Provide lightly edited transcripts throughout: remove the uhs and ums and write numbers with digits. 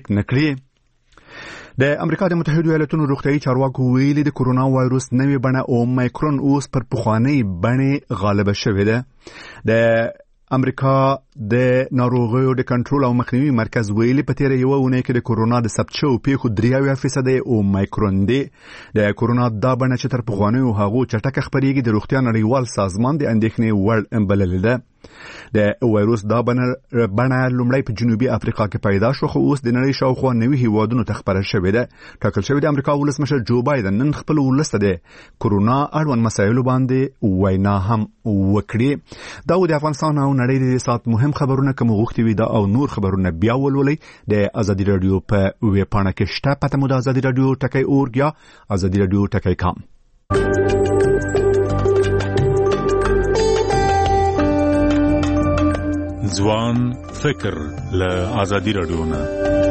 تصدیق نکړي. د امریکا د متحده ایالاتونو روغتیايي چارواکو ویلي د کورونا وایروس نوې بڼه اومیکرون اوس پر پخوانۍ بڼې غالبه شوې ده. د امریکا د ناروغیو د کنټرول او مخنیوي مرکز ویلي په تیره یوه اونۍ کې د کورونا د ثبت شویو پیښو 83% اومیکرون دی. د کورونا دا بڼه چې تر پخوانیو هغو چټکه خپرېږي د روغتیا نړیوال سازمان د اندېښنې وړ بللې ده. د وایروس دا بڼه لومړی په جنوبي افریقا کې پیدا شو، خو اوس د نړۍ شاوخوا 90 هیوادونو ته خپره شوې ده. ټاکل شوی د امریکا ولسمشر جو بایدن نن خپل ولس ته د کورونا اړوند مسایلو باندې وینا هم وکړي. دا د افغانستان او نړۍ د سات مهم خبرونه کوم غوښتي وي دا او نور خبرونه بیا ولولئ د ازادي رادیو په ویب پاڼه کې شته. پته مو د ازادي رادیو ټکی اورګ یا ازادي رادیو ټکی کام. ځوان فکر له ازادي رادیو نه.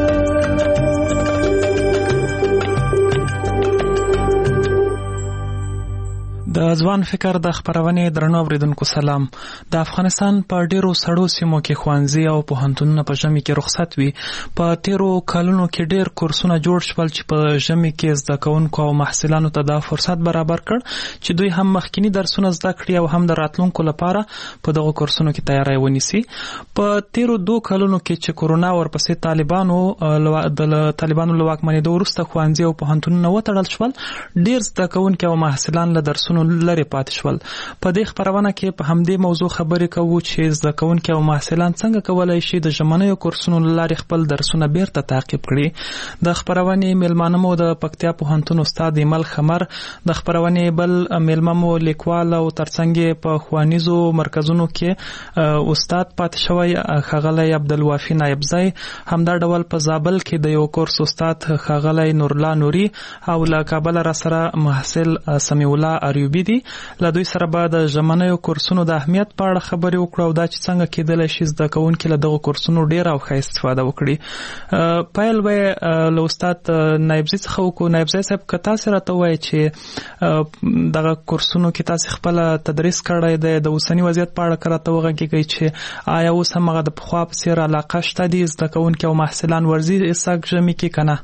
د ځوان فکر د خبرونې درنو اوریدونکو سلام. د افغانستان په ډیرو سړو سیمو کې ښوونځي او پوهنتونونه په ژمي کې رخصت وي. په تیرو کلونو کې ډیر کورسونه جوړ شول چې په ژمي کې زده کوونکو او محصلانو ته دا فرصت برابر کړ چې دوی هم مخکینی درسونه زده کړي او هم د راتلونکو لپاره په دغه کورسونو کې تیاری ونیسي. په تیرو 2 کلونو کې چې کورونا ورپسې طالبانو له واکمنېدو وروسته ښوونځي او پوهنتونونه وتړل شول، ډیر زده کوونکي او محصلان له درسونو لري پاتې شول. په دې خبرونه کې په همدې موضوع خبرې کوو چې زده کوونکي او محصلان څنګه کولای شي د ژمنیو کورسونو لارې خپل درسونه بیرته تعقیب کړي. د خبرونې میلمانه مو د پکتیا پوهنتون استاد ایمل خمر، د خبرونې بل میلمه مو لیکوال او ترڅنګ په ښوونیزو مرکزونو کې استاد پاتې شوی ښاغلی عبدالوافي نایبزی، همدا ډول په زابل کې د یو کورس استاد ښاغلی نورالله نوري او له کابل را سره محصل سمیع الله اریوبی دي. له دوی سره به د ژمنیو کورسونو د اهمیت په اړه خبرې وکړو او دا چې څنګه کېدلی شي زده کوونکي له دغو کورسونو ډېره او ښه استفاده وکړي. پیل به له استاد نایبزي څخه وکړو. نایبزي صاحب، که تاسې راته ووایئ چې دغه کورسونو کې تاسې خپله تدریس کړی دی، د اوسني وضعیت په اړه که راته وغږېږئ چې آیا اوس هم هغه د پخوا په څېر علاقه شته دي زده کوونکي او محصلان ورځي سږ ژمي کې که نه؟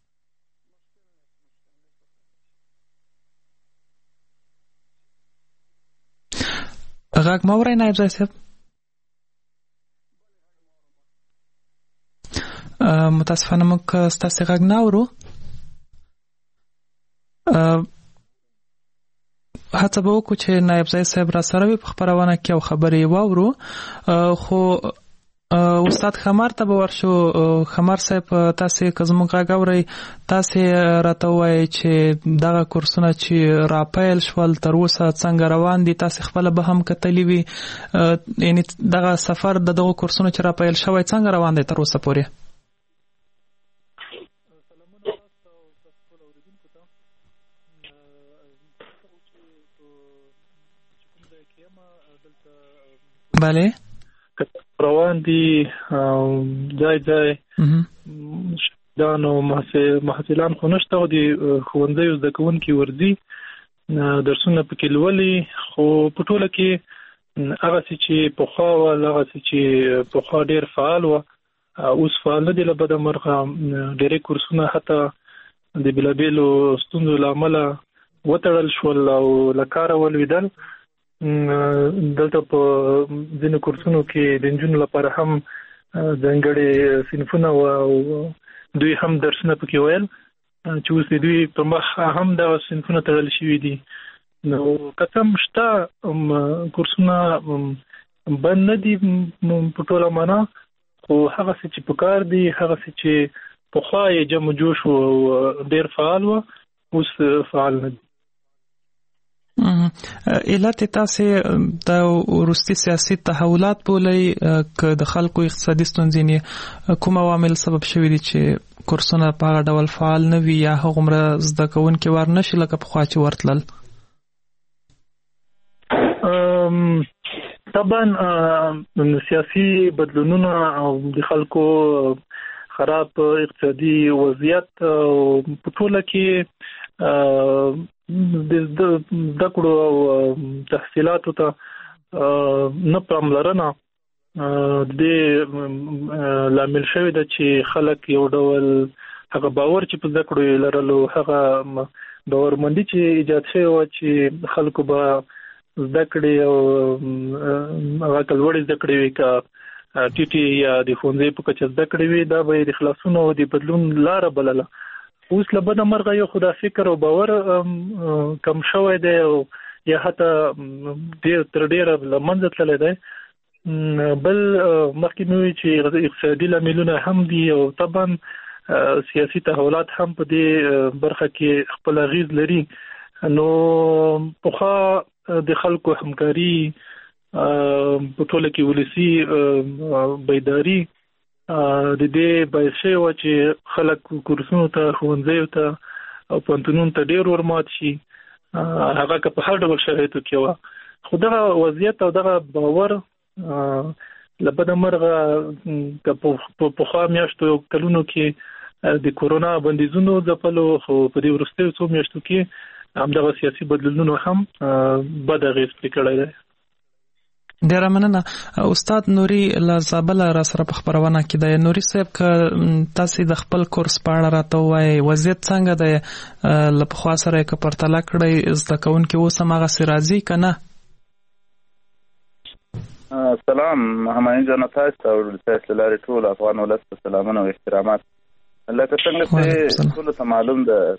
غږ ما اورئ نایبزی صاحب؟ متاسفانه موږ ستاسې غږ نه اورو. هڅه به وکړو چې نایبزی صاحب را سره وي په خپرونه کې او خبرې یې واورو. خو استاد خمر ته به ورشو. خمر صاحب، تاسې که زموږ غږ اورئ، تاسې راته ووایئ چې دغه کورسونه چې راپیل شول تر اوسه څنګه روان دي؟ تاسې خپله به هم کتلي وي، یعنې دغه سفر د دغو کورسونو چې راپیل شوی څنګه روان دی تر اوسه پورې؟ بله روان دي ځای شهیدان او محصلان خو نشته او د ښوونځیو زده کوونکي ورځي درسونه پکې لولي. خو په ټوله کې هغسې چې پخوا ول، هغسې چې پخوا ډېر فعال وه، اوس فعال نه دي. له بده مرغه ډېری کورسونه حتی د بېلابېلو ستونزو له امله وتړل شول او له کاره ولوېدل. دلته په ځینو کورسونو کې د نجونو لپاره هم ځانګړي صنفونه او دوی هم درسونه پکې ویل چې اوس د دوی په مخ هم دغه صنفونه تړل شوي دي. نو که څه هم شته کورسونه بند نه دي په ټوله معنا، خو هغسې چې په کار دي، هغسې چې پخوا یې جمع جوش و ډېر فعال و، اوس فعال نه دي. علت تاسې د وروستي سیاسي تحولات بولئ که د خلکو اقتصادي ستونزې کوم عوامل سبب شوي دي چې کورسونه په هغه ډول فعال نه وي یا هغومره زده کوونکي ور نه شي لکه پخوا چې ورتلل؟ طبعا سیاسي بدلونونه او د خلکو خراب اقتصادي وضعیت په ټوله کې د زده کړو او تحصیلاتو ته نه پاملرنه د لامل شوی د چې خلک یو ډول هغه باور چې په ذکر لرلو هغه باورمندي چې ایجاد شوی و چې خلکو به ذکر او هغه کلوړې ذکر وی کا ټي یا د فونځي په کچه ذکر وی دا به د خلاصونو او د بدلون لار بلله. اوس لبد مرغه یو خدا فکر او باور کم شوی دی او یا حتی ډیر تر ډیره لمنځه تللی دی. بل مخکې مې وی چې اقتصادي لاملونه هم دي او طبعا سیاسي تحولات هم په دې برخه کې خپل اغیز لري. نو پوخا د خلکو همکاري په ټوله کې ولسی بیداری د دې باعث شوی و چې خلک کورسونو ته ښوونځیو ته او پوهنتونونو ته ډیر ورمات شي. هغه که په هر ډول شرایطو کې و خو دغه وضعیت او دغه باور لبد مرغه که په خوا میاشتو کلونو کې د کورونا بندیزونو ځپلو خو په دې وروستیو څو میاشتو کې همدغه سیاسي بدلونونو هم بد اغېز پرې کړی دی. ډیره مننه. استاد نوري له زابل را سره په خبرونه کې دی. نوري صاحب که تاسو د خپل کورس په اړه راته وایي وضعیت څنګه دی له پخوا سره که پرتله کړئ زده کوونکي اوس هم هغسې راځي که نه؟ سلام همایون جان، تاسو او تاسو لارې ټول افغان ولس ته سلامونه او احترامات. لکه څنګه چې ټول ته معلوم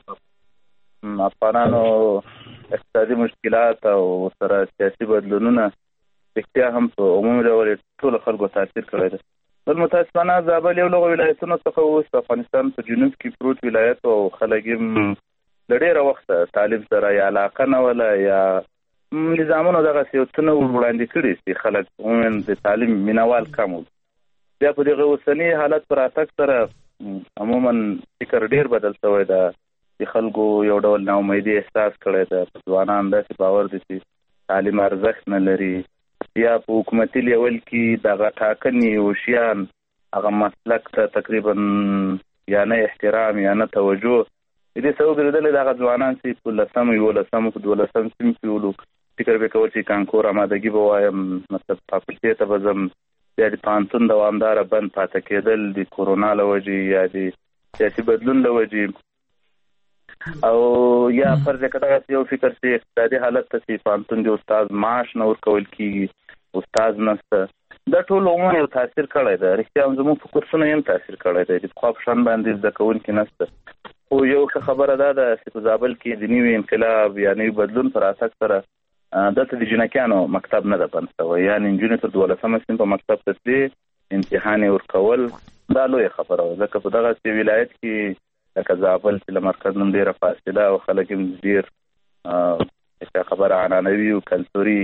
ده افغانانو اقتصادي مشکلات او سره سیاسي بدلونونه اختیا هم په عمومي ډول ټول خلکو تاثیر کړی دی. بل متاسفانه زابل یو له ولایتونو څخه اوس افغانستان په جنوب کې پروت ولایت او خلک یې له ډېره وخته تعلیم سره یا علاقه نه وله یا نظامونو دغسې یو څه نه وړاندې کړي چې خلک عموما د تعلیم مینوال کم وو. بیا په دغه اوسني حالت پر راتګ سره عموما فکر ډېر بدل شوی ده چې خلکو یو ډول ناامیدي احساس کړی ده. په ځوانان داسې باور دی چې تعلیم ارزښت نه لري یا په حکومتي لیول کې دغه ټاکنې او شیان هغه مسلک ته تقریبا یا نه احترام یا نه توجه. دې څه وګرځېدلی دغه ځوانان چې په 10 11 په 12 صنف کې ولو فکر به کول چې کانکور آمادګي به وایم مطلب فاکولټې ته به ځم یا د پوهنتون دوامداره بند پاتې کېدل د کورونا له وجې یا د سیاسي بدلون له وجې او یا فرض کړه دغسې یو فکر چې اقتصادي حالت ته چې پوهنتون د استاد معاش نه ورکول کېږي استاد نشته دا ټول عموما یو تاثیر کړی دی. رښتیا هم زموږ په کورسونو یې هم تاثیر کړی دی. د پخوا په شان باندې زده کوونکي نشته. خو یو ښه خبره دا ده چې په زابل کې د نوي انقلاب یا نوي بدلون په راتګ سره دلته د جنکیانو مکتب نه ده بند شوی، یعنې نجونې تر 12 صنف په مکتب ته تلې امتحان یې ورکول. دا لویه خبره وه ځکه په دغسې ولایت کې لکه زابل چې له مرکز نه ډېره فاصله او خلک هم ډېر خبره عنعنوي او کلتوري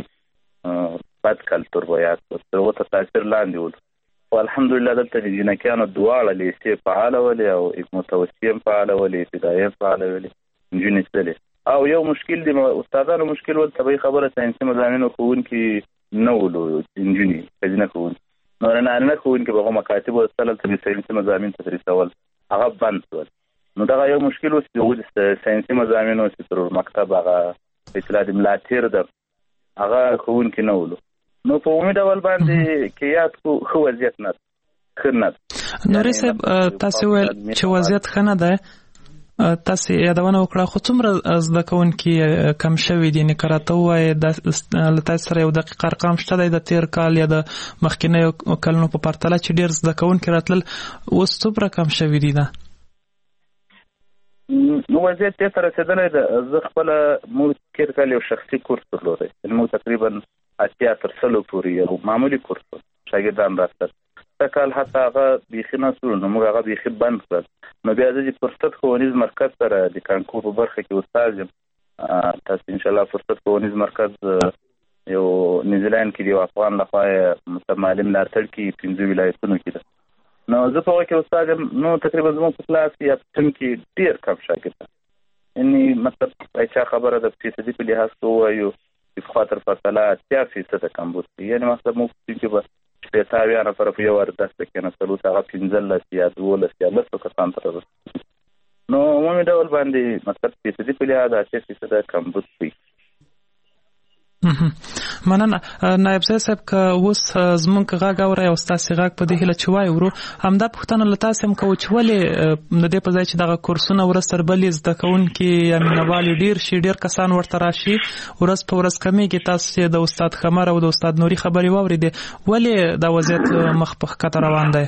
بد کلتور به یاد کړو ته تاثیر لاندې ولو. خو الحمدلله دلته د جنکیانو دواړه لیسې فعاله ولې او متوسطې هم فعاله ولې ابتدایي هم فعاله ولې نجونې تللې. او یو مشکل دی استادانو مشکل ول طبیعي خبره ساینسي مضامینو ښوونکي نه ولو نجونې ښځینه ښوونکي نو نارینه ښوونکي به هغه مکاتب ولستل هلته د ساینسي مضامین تدریسول هغه بند شول. نو دغه یو مشکل اوس چې هغوی د ساینسي مضامینو چې تر مکتب هغه اطلاع د ملا تیر ده هغه ښوونکي نه ولو. نو په عمومي ډول باندې کې یاد کړو ښه وضعیت نه ښه نه ده. نوري صاحب تاسې ویل چې وضعیت ښه نه ده، تاسې یادونه وکړه خو څومره زده کوونکي کم شوي دي؟ یعنې که راته ووایې له تاسې سره یو دقیق ارقام شته دی د تېر کال یا د مخکینیو کلونو په پرتله چې ډېر زده کوونکي راتلل، اوس څومره کم شوي دي؟ دا نو وضعیت دې ته رسېدلی ده. زه خپله موږ تېر کال یو شخصي کورس درلودی، موږ تقریبا 80 تر 100 پورې یو معمولي کورس و شاګردان راتلل. کال حتی هغه بیخي نه سو نو موږ هغه بیخي بند کړل. نو بیا زه چې فرصت ښوونیز مرکز سره د کانکور په برخه کې استاد یم. تاسو انشاءالله فرصت ښوونیز مرکز یو نیوزیلینډ کې د یو افغان لخوا متمالم ملاتړ کې 15 ولایتونو کې ده. نو زه په هغه کې استاد یم. نو تقریبا زموږ په کلاس کې یا په ټیم کې ډېر کم شاګردان، یعنې مطلب چا خبره د فیصدي په لحاظ کې ووایو چې پخوا تر پرتله 80% کمبود دی. یعنې مطلب موږ په ټیم کې به 80 نفر په یو ورځ درس کېناستل، اوس هغه 15 یا 12 یا 10 کسان ته رسېږي. نو عمومي ډول باندې مطلب فیصدي په لحاظ 80% کمبود وي. مننه نائب صاحب که اوس زمونږ غږ اورئ او ستاسې غږ په دې هیله چې وایو ورو همدا پوښتنه له تاسې هم کوو چې ولې د دې په ځای چې دغه کورسونه ورځ تر بلې زده کوونکي یا مینهوال ډېر شي ډېر کسان ورته راشي ورځ په ورځ کمیږي تاسو چې د استاد خمر او د استاد نوري خبرې واورېدې ولې دا وضعیت مخ په ښکته روان دی؟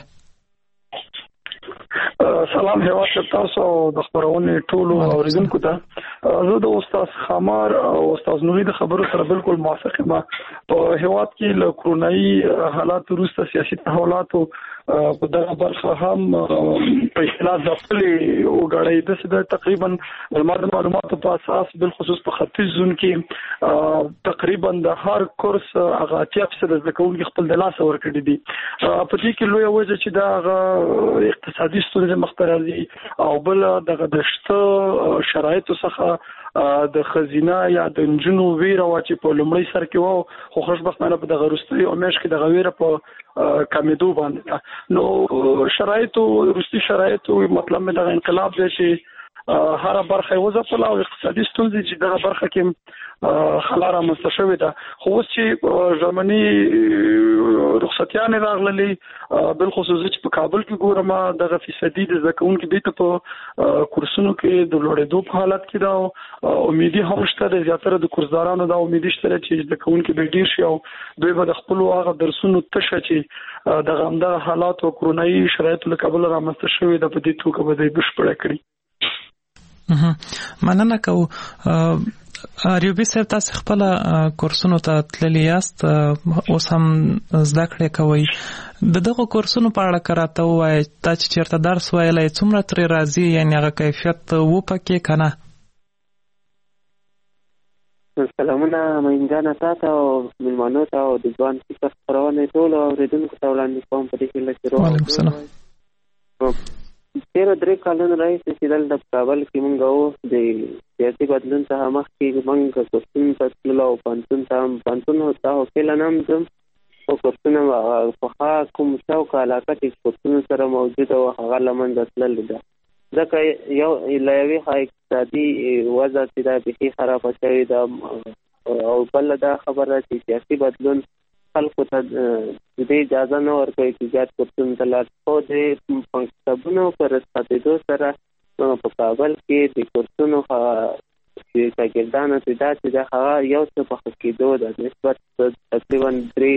سلام هیواد تاسو او د خبرونې ټولو اوریدونکو ته زه د استاد خمار او استاد نوري د خبرو سره بالکل موافق یم. په هیواد کې له کرونایي حالات وروسته سیاسي تحولاتو په دغه برخه هم په اختلاف ځپلې وګړي د تقریبا معلوماتو په اساس بالخصوص په ختیځ زون کې تقریبا د هر کورس هغه 80% د کوونکو خپل د لاس ورکړي دي. په دې کې لوی وجه چې دا اقتصادي ستونزې مخ ته راځي او بل دغه د شته شرایطو څخه د خزینه یا د انجنونو ویره چې په لومړی سر کې وو خو خوشبختانه په دغه وروستي اومېش کې دغه ویره په کمیدو باندې نو روسي شرایطو مطلب مې دغه انقلاب دی چې هر برخه وځپله او اقتصادي ستونزې چې دغه برخه کې خلاره مستشوي ده. خو اوس چې ژمنی رخصتیانې راغللې بالخصوص چې په کابل کې ګورم دغه فیصدي د زکونکو بیت په کورسونو کې د لوړېدو په حالت کې ده. امیدي هم شته د زیاتره د کورسدارانو دا امید شته چې زکونکو به ډیر شي او دوی به د خپل هغه درسونو تشه چې دغه همدغه حالات او کرونایي شرایطو له کابل را مستشوي ده په دې توګه به دوی بشپړه کړي. مننه کوو. ریوبي صاحب تاسو خپل کورسونو ته تللی یاست اوس هم زده کړې کوئ د دغه کورسونو په اړه که راته ووایئ تا چې چېرته درس ویلی څومره ترې راځي یعنې هغه کیفیت و پکې که نه؟ سلامونه معین جانه تا ته او مېلمانو ته او د ځوان فکر خپرونې ټولو اورېدونکو ته وړاندې کوم په دې هیله چې وعلیکم السلام. تېرو 3 کالونو راهیسې چې دلته په کابل کې مونږ وو د سیاسي بدلون څخه مخکې مونږ کورسونو ته تللو او پوهنتون ته خو فعلا هم ځم خو کورسونه پخوا کوم شوق علاقه چې کورسونو سره موجوده وه هغه له منځه تللې ده ځکه یو له یوې خوا اقتصادي وضع چې دا بیخي خرابه شوې ده او بله دا خبره چې سیاسي بدلون خلکو ته د اجازه نه ورکوي چې زیات کورسونو ته لاړ خو د مکتبونو په رخصتېدو سره په کابل کې د کورسونو شاګردانو ته دا چې د هغه یو څه په ښه کېدو ده نسبت تقریبا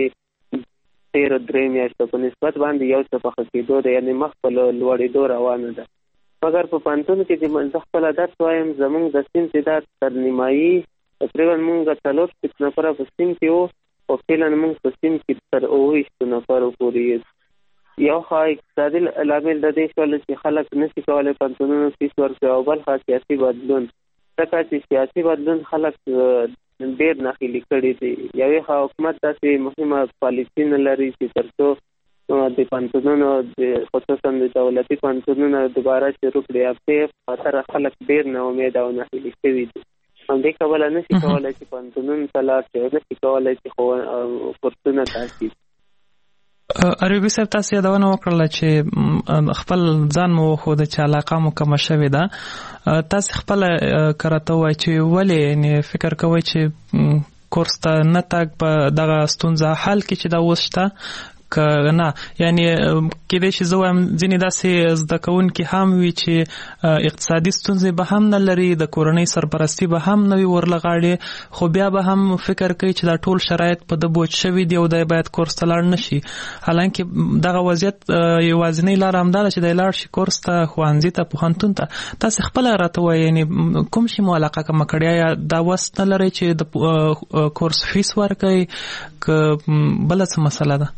3 میاشتو په نسبت باندې یو څه په ښه کېدو ده یعنې مخ په لوړېدو روانه ده. مګر په پوهنتون کې چې زه خپله درس وایم زموږ د سیم تعداد تر نیمایي تقریبا مونږ 4 نفره په سیم کې وو او فعلا موږ په سیم کې تر 29 نفرو پورې یو خوا اقتصادي لامل د دې شول چې خلک نشي کولی پوهنتونونو فیس ورکړي او بل خوا سیاسي بدلون ځکه چې سیاسي بدلون خلک ډېر ناهیلي کړي دي. یوې خوا حکومت داسې مهمه پالیسي نه لري چې تر څو د پوهنتونونو خصوصا د دولتي پوهنتونونو دوباره شروع کړي په خاطر خلک ډېر نا امید او ناهیلي شوي دي. همدې کبله نشي کولی چې پوهنتونونو ته لاړ شي او نشي کولی چې کورسونه تاسیس. عربي صاحب تاسو یادونه وکړله چې خپل ځان مو وښوده چې علاقه مو کمه شوې ده. تاسو خپله که راته ووایئ چې ولې یعنې فکر کوئ چې کورس ته نه تګ په دغه ستونزه حل کې چې دا اوس شته که نه یعنی کېدای شي زه وایم ځینې داسې زده کوونکي هم وي چې اقتصادي ستونزې به هم نه لري د کورنۍ سرپرستي به هم نه وي ورلغاړې خو بیا به هم فکر کوي چې دا ټول شرایط په ده بوج شوي دي او دی باید کورس ته لاړ نه شي. حالانکه دغه وضعیت یوازینۍ لاره همدا ده چې دی لاړ شي کورس ته ښوونځي ته پوهنتون ته. تاسې خپله راته وایئ یعنې کوم شي مو علاقه کمه کړې یا دا وس نه لرئ چې د کورس فیس ورکوئ که بله څه مسله ده؟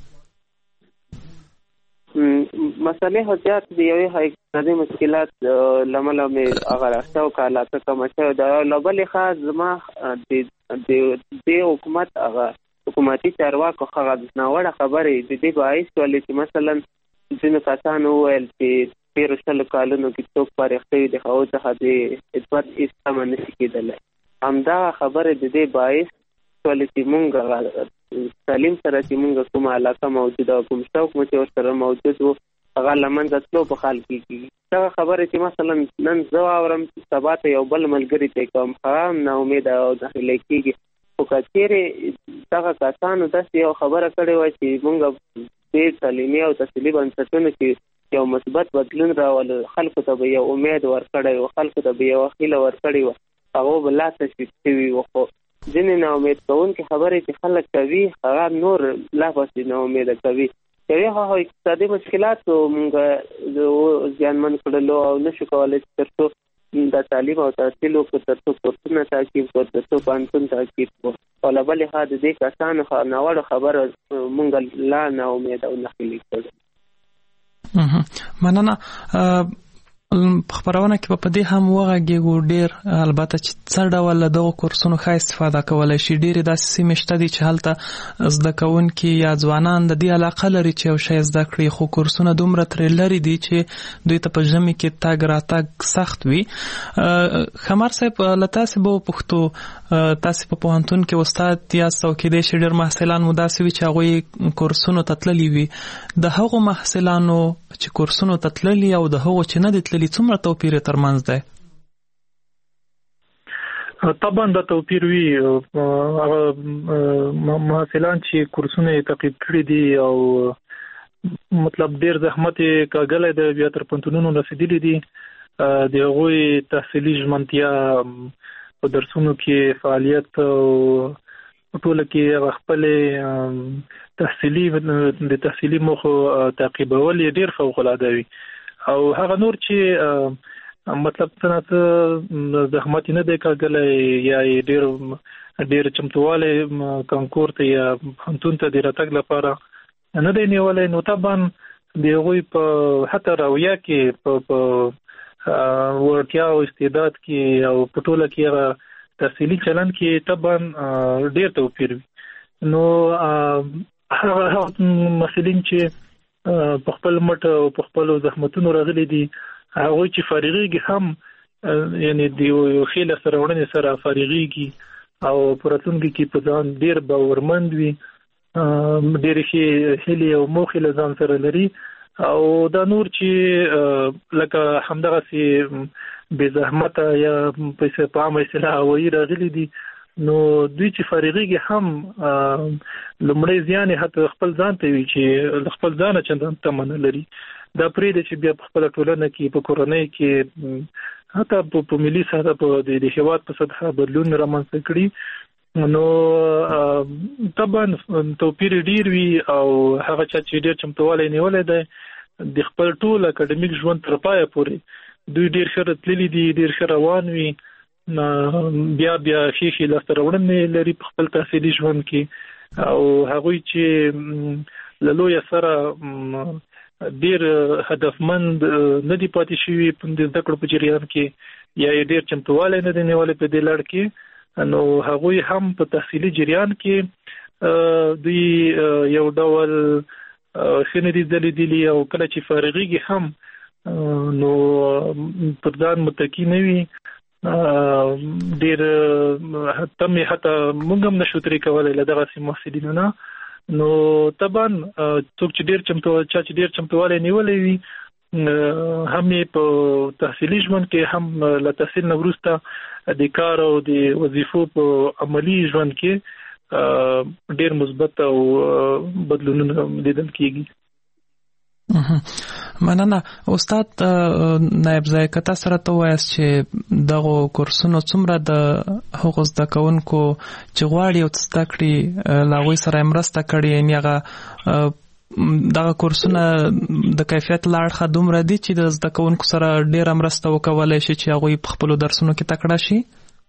مسئلې خو زیات دي. یوې اقتصادي مشکلات له امله مې هغه شوق علاقه کمه شوې ده. له بلې خوا زما د حکومت هغه حکومتي چارواکو هغه ناوړه خبرې د دې باعث شولې چې مثلا ځینو کسانو وویل چې 13 کالونو کې څوک فارغ شوي دي هغو څخه د خدمت هېڅ تمه نشي کېدلی. همدغه خبرې د دې باعث شولې چې مونږ تعلیم سره چې مونږ کومه علاقه موجوده او کوم شوق مو چې ورسره موجود و هغه له منځه تلو په حال کې کېږي. دغه خبرې چې مثلا نن زه واورم سبا ته یو بل ملګري ته کوم هغه هم ناامیده او ناهیلی کېږي. خو کچېرې دغه کسانو داسې یو خبره کړې وای چې موږ دې تعلیمي او تحصیلي بنسټونو کې یو مثبت بدلون راول، خلکو ته به یو امید ورکړی و، خلکو ته به یو هیله ورکړې وه، هغه به لا تشویق شوي وو. خو ځینې ناامید کوونکې خبرې چې خلک کوي هغه نور لا پسې ناامیده کوي. هغه اقتصادي مشکلاتو موږ زیانمن کړلو او نشو کولی چې تر څو د تعلیم او تحصیل وکړو، تر څو کورسونه تعقیب کړو، تر څو پوهنتون تعقیب کړو. او له بلې خوا د دې کسانو ناوړه خبره موږ لا ناامیده او ناهیلې کړو. مننه. خبرونه کې په دې هم وغږیږو ډیر، البته چې څه ډول دغه کورسونو ښه استفاده کولای شي. ډېرې داسې سیمې شته دي چې هلته زده کوونکي یا ځوانان د دې علاقه لري چې یو شی زده کړي، خو کورسونه دومره ترې لرې دي چې دوی ته په ژمي کې تګ راتګ سخت وي. خمار صاحب، له تاسې به وپوښتو، تاسې په پوهنتون کې استاد یاست او کېدای شي ډېر محصلان مو داسې وي چې هغوی کورسونو ته تللي وي. د هغو محصلانو چې کورسونو ته تللي او د هغو چې نه دي تللي څومره توپیر ترمنځ دی؟ طبعا دا توپیر وی. محصلان چې کورسونه تعقیب کړي دي او مطلب ډیر زحمت کاغلی دی، بیا تر پوهنتونونو رسیدلی دي، د هغوی تحصیلي ژمنتیا په درسونو کې فعالیت او ټوله کې خپل تحصیلي موخو تعقیبول ډیر فوق العاده وي. او هغه نور چې مطلب څنګه زحمت نه دی کاغلی یا ډیر چمتواله کانکور ته یا پوهنتون ته د راتګ لپاره نه دی نیولی، نو طبعا د هغوی په حتی رویه کې په وړتیا او استعداد کې او په ټوله کې هغه تحصیلي چلند کې طبعا ډیر توپیر وي. نو هغه مسلین چې په خپل مټ او په خپل زحمتونو راغلي دي، هغه چې فارغيږي هم یعنی د یو خیله سره وړاندې سره فارغيږي او پراتونکي کې په ځان ډیر باورمند وي، ډیر هیله او موخه له ځان سره لري. او دا نور چې لکه همدغه سي بے زحمت یا پیسې په عامه اصطلاح وایي راغلي دي، نو دوی چې فارغيږي هم لمړی ځان حتی خپل ځان ته وي چې خپل ځان چندان تمنه لري. دا پرې چې بیا په خپل ټولنه کې په کورنۍ کې حتی په ملي سطح په د هیواد په سطح بدلون رامنځته کړي، نو طبعا توپیر ډیر وي. او هغه چې ډیر چمتوالی نیولای دی د خپل ټول اکیډمیک ژوند تر پایه پورې دوی ډیر ښه تللي دي، ډیر ښه روان وي، بیا خېښې لاسته راوړنې لري په خپل تحصیلي ژوند کې. او هغوی چې له لویه سره ډیر هدفمند نه دي پاتې شوي په زده کړو په جریان کې یا ډیر چمتوالی نه دی نیولی په دې لړ کې، نو هغوی هم په تحصیلي جریان کې دوی یو ډول ښه نه دي ځلیدلي او کله چې فارغېږي هم نو پر ځان متکي نه وي، ډیر حتی موږ هم نشو ترې کولی له دغسې محصلینو نه. نو طبعا څوک چې ډیر چمتوالی نیولی وي هم یې په تحصیلي ژوند کې هم له تحصیل نه وروسته د کار او د وظیفو په عملي ژوند کې ډیر مثبت او بدلونونه لیدل کیږي. مننه. استاد نائب ذایقه سره ته وایاست چې دغه کورسونو څومره د هغو زده کوونکو چې غواړي او زده کړي له هغوی سره مرسته کړې، یعنې هغه دغه کورسونه د کیفیت له اړخه دومره دي چې د زده کوونکو سره ډیره مرسته وکولی شي چې هغوی په خپلو درسونو کې تکړه شي؟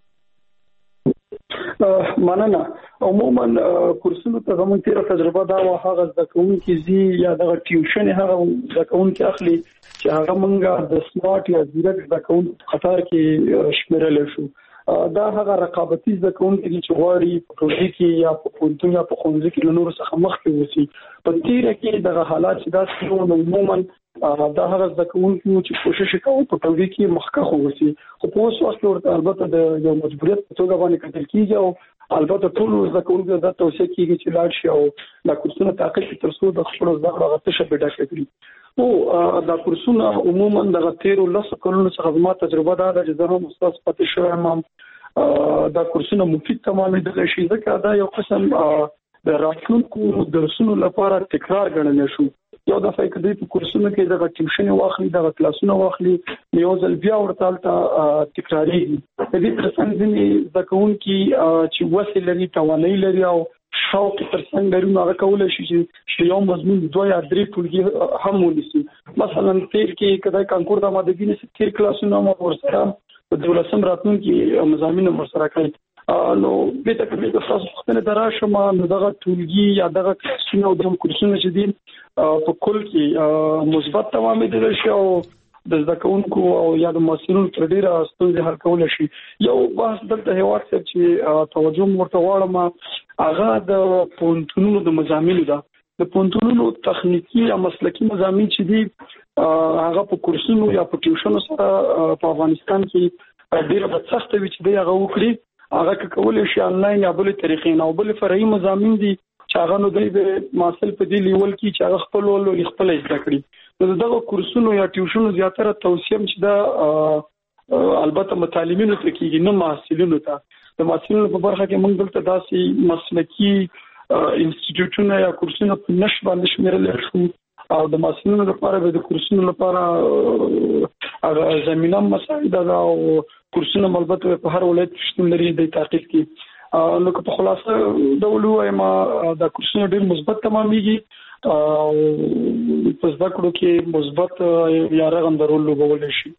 مننه. عموما کورسونو ته زموږ تیره تجربه دا وه، هغه زده کوونکي زی یا دغه ټیوشن هغه زده کوونکي اخلي چې هغه موږ د سمارټ یا ځیرک زده کوونکو په قطار کې شمیرلی شو. دا هغه رقابتي زده کوونکي چې غواړي په ټولګي کې یا په پوهنتون یا په ښوونځي کې له نورو څخه مخکې اوسي. په تیره کې دغه حالات چې داسې وو، نو عموما دا هغه زده کوونکي چې کوشش کوي په ټولګي کې مخکښ اوسي، خو په اوس وخت کې ورته البته د یو مجبوریت په توګه باندې کتل کېږي او البته ټول زده کوونکو ته توصیه کیږي چې لاړ شي او دا کورسونه تعقیب کړي تر څو د خپل زده کړو غوښتنه شي پیدا کړي. او دا کورسونه عموما د 13 کلونو څخه زما تجربه ده چې زه هم استاد پاتې شوم دا کورسونه مفید تمامېدل شي ځکه دا یو قسم د راتلونکو درسونو لپاره تکرار ګڼل شو. یو دفعه کدی په کورسونو کې د ټیوشن واخلي د کلاسونو واخلي یو ځل بیا ورته تکرارېږي. د دې ترڅنګ ځینې زده کوونکي چې وسې لري توانایي لري او شوق ترڅنګ لري هغه کولای شي چې یو مضمون 2 یا 3 ټولګي هم ونیسي. مثلا تیر کې کدی کانکور د مادګي نس تیر کلاسونو مو ورسره د دولسم راتلونکي مضامین ورسره کوي. نو به تکلیف د خاص وختونه دراشه ما نو دغه ټولګي یا دغه کلاسونه او د کورسونو چې دي په کل کې مثبت تمامېدل شي او د زده کوونکو او یا د مسؤلینو تر ډیره ستونزې حل کول شي. یو بحث دلته هیواد چې توجه ورته غواړم هغه د پونتونو د مضامینو ده. د پونتونو تخنیکی یا مسلکی مضامین چې دي هغه په کورسونو یا په ټیوشنو سره په افغانستان کې ډیره بدسخت وي چې دی هغه وکړي. هغه کولای شي انلاین یا بل طریقې نه او بل فرعي مضامین دي چې هغه نو د ماسل په دی لیول کې چې هغه خپل ولول خپل زده کړي. نو دغه کورسونو یا ټیوشنو زیاتره توصیه چې دا البته متعلمینو ته کېږي نه محصلینو ته. د محصلینو په برخه کې موږ دلته داسې مسلکی انسټیټیوټونه یا کورسونه په نش باندې شمیرل شو او د محصلینو لپاره به د کورسونو لپاره زمينه مساعده ده او کورسونه البته په هر ولایت شتون لري د تعقیب کې. نو که په خلاصه ډول وایم دا کورسونه ډېر مثبت تمامېږي او په زده کړو کې مثبت یا رغنده رول لوبولی شي.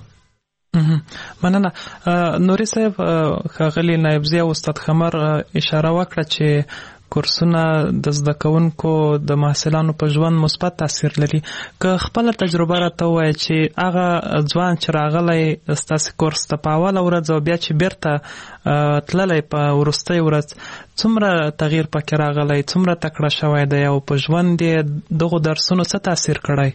مننه. نوري صاحب ښاغلي نایبزي او استاد خمر اشاره وکړه چې کورسونه د زده کوونکو د محصلانو په ژوند مثبت تاثیر لري. که خپل تجربه راته وایي چې هغه ځوان چې راغلی ستاسو کورس ته په اوله ورځ او بیا چې بیرته تللی په وروستۍ ورځ څومره تغییر پکې راغلی، څومره تکړه شوی دی او په ژوند یې دغو درسونو څه تاثیر کړی؟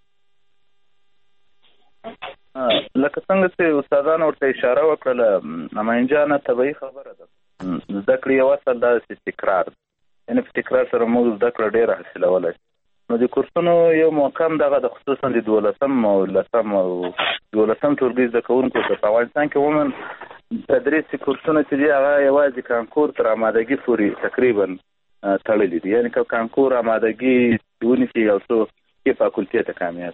لکه څنګه چې استادانو ورته اشاره وکړله امین جانه طبیعي خبره ده. زده کړې یو اصل دا چې تکرار، یعنې په تکرار سره موږ زده کړه ډېره حاصلولی. نو د کورسونو یو محکم دغه د خصوصا د 12 او 10 او 12 ټولګي زده کوونکو ته په افغانستان کې عموما تدریسي کورسونه چې دي هغه یوازې کانکور تر آمادګي پورې تقریبا تړلي دي. یعنې که کانکور آمادګي ونیسي یو څو کې فاکولټې ته کامیاب.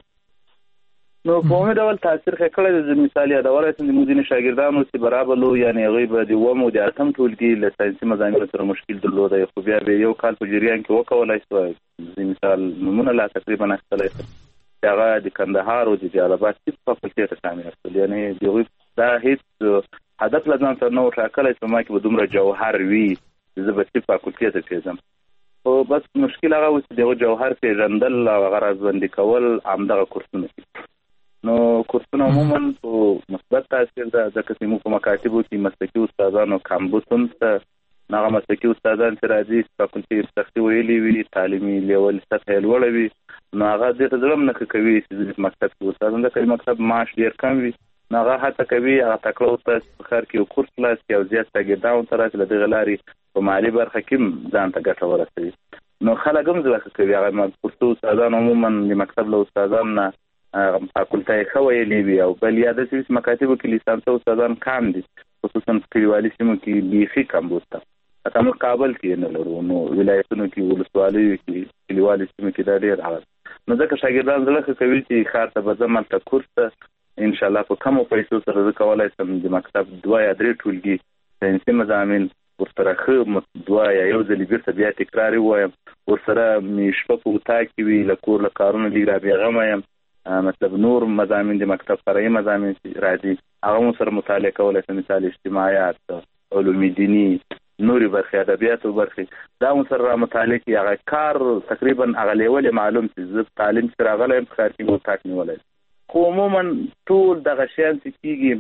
نو په عمومي ډول تاثیر ښه کړی دی. مثال یادولی شم د موږ ځینې شاګردانو چې برابر وو، یعنې هغوی به د 9 او 10 ټولګي له ساینسي مضامینو سره مشکل درلودی، خو بیا به یو کال په جریان کې وکولی شوی. مثال نومونه لا تقریبا اخیستلی شم چې هغه د کندهار او د جلال آباد طب فاکولټې ته کامیاب شول. یعنې د هغوی دا هېڅ هدف له ځان سره نه و ټاکلی چې ما کې به دومره جوهر وي چې زه به طب فاکولټې ته پېژم. خو بس مشکل هغه و چې د هغه جوهر پېژندل او هغه رازبندي کول همدغه کورسونه دي. نو کورسونه عموما په مثبت تاثیر ده ځکه چې موږ په مکاتبو کې مسلکي استادانو کامبوس هم شته. هغه مسلکي استادان چې راځي فاکولټې په سختي ویلي وي، تعلیمي لیول سطح یې لوړه وي، نو هغه دې ته زړه هم نه ښه کوي چې مکتب کې استادان ځکه مکتب معاش ډېر کم وي. نو هغه هڅه کوي هغه تکړه استاد په ښار کې یو کورس خلاص کړي او زیات شاګردان ورته راشي، له دغې لارې په مالي برخه کې هم ځان ته ګټه ورسوي. نو خلک هم زړه ښه کوي. هغه کورسو استادان عموما د مکتب له استادانو نه فاکولټه یې ښه ویلې وي او بل یا داسې وي چې مکاتبو کې لیسانسه استادان کم دي، خصوصا په کلیوالي سیمو کې بیخي کمبود ده. حتی موږ کابل کې نه لرو، نو ولایتونو کې ولسوالیو کې کلیوالي سیمو کې دا ډېر هغه. نو ځکه شاګردان زړه ښه کوي چې ښار ته به ځم هلته کورس ته انشاءالله په کمو پیسو سره زه کولی شم د مکتب 2 یا 3 ټولګي ساینسي مضامین ورسره ښه 2 یا یو ځلې بېرته بیا تکرار ووایم، ورسره مې شپه په اطاق کې وي، له کور له کارونو لږ را بېغمه یم. مطلب نور مضامین د مکتب فرعي مضامین راځي هغه مو سره مطالعه کولی شم، مثال اجتماعیات، علوم دیني، نورې برخې، ادبیاتو برخې، دا مو سره را مطالعه کړي. هغه کار تقریبا هغه لیول معلوم چې زه تعلیم چې راغلی یم په ښار کې مو اطاق نیولی. خو عموما ټول دغه شیان چې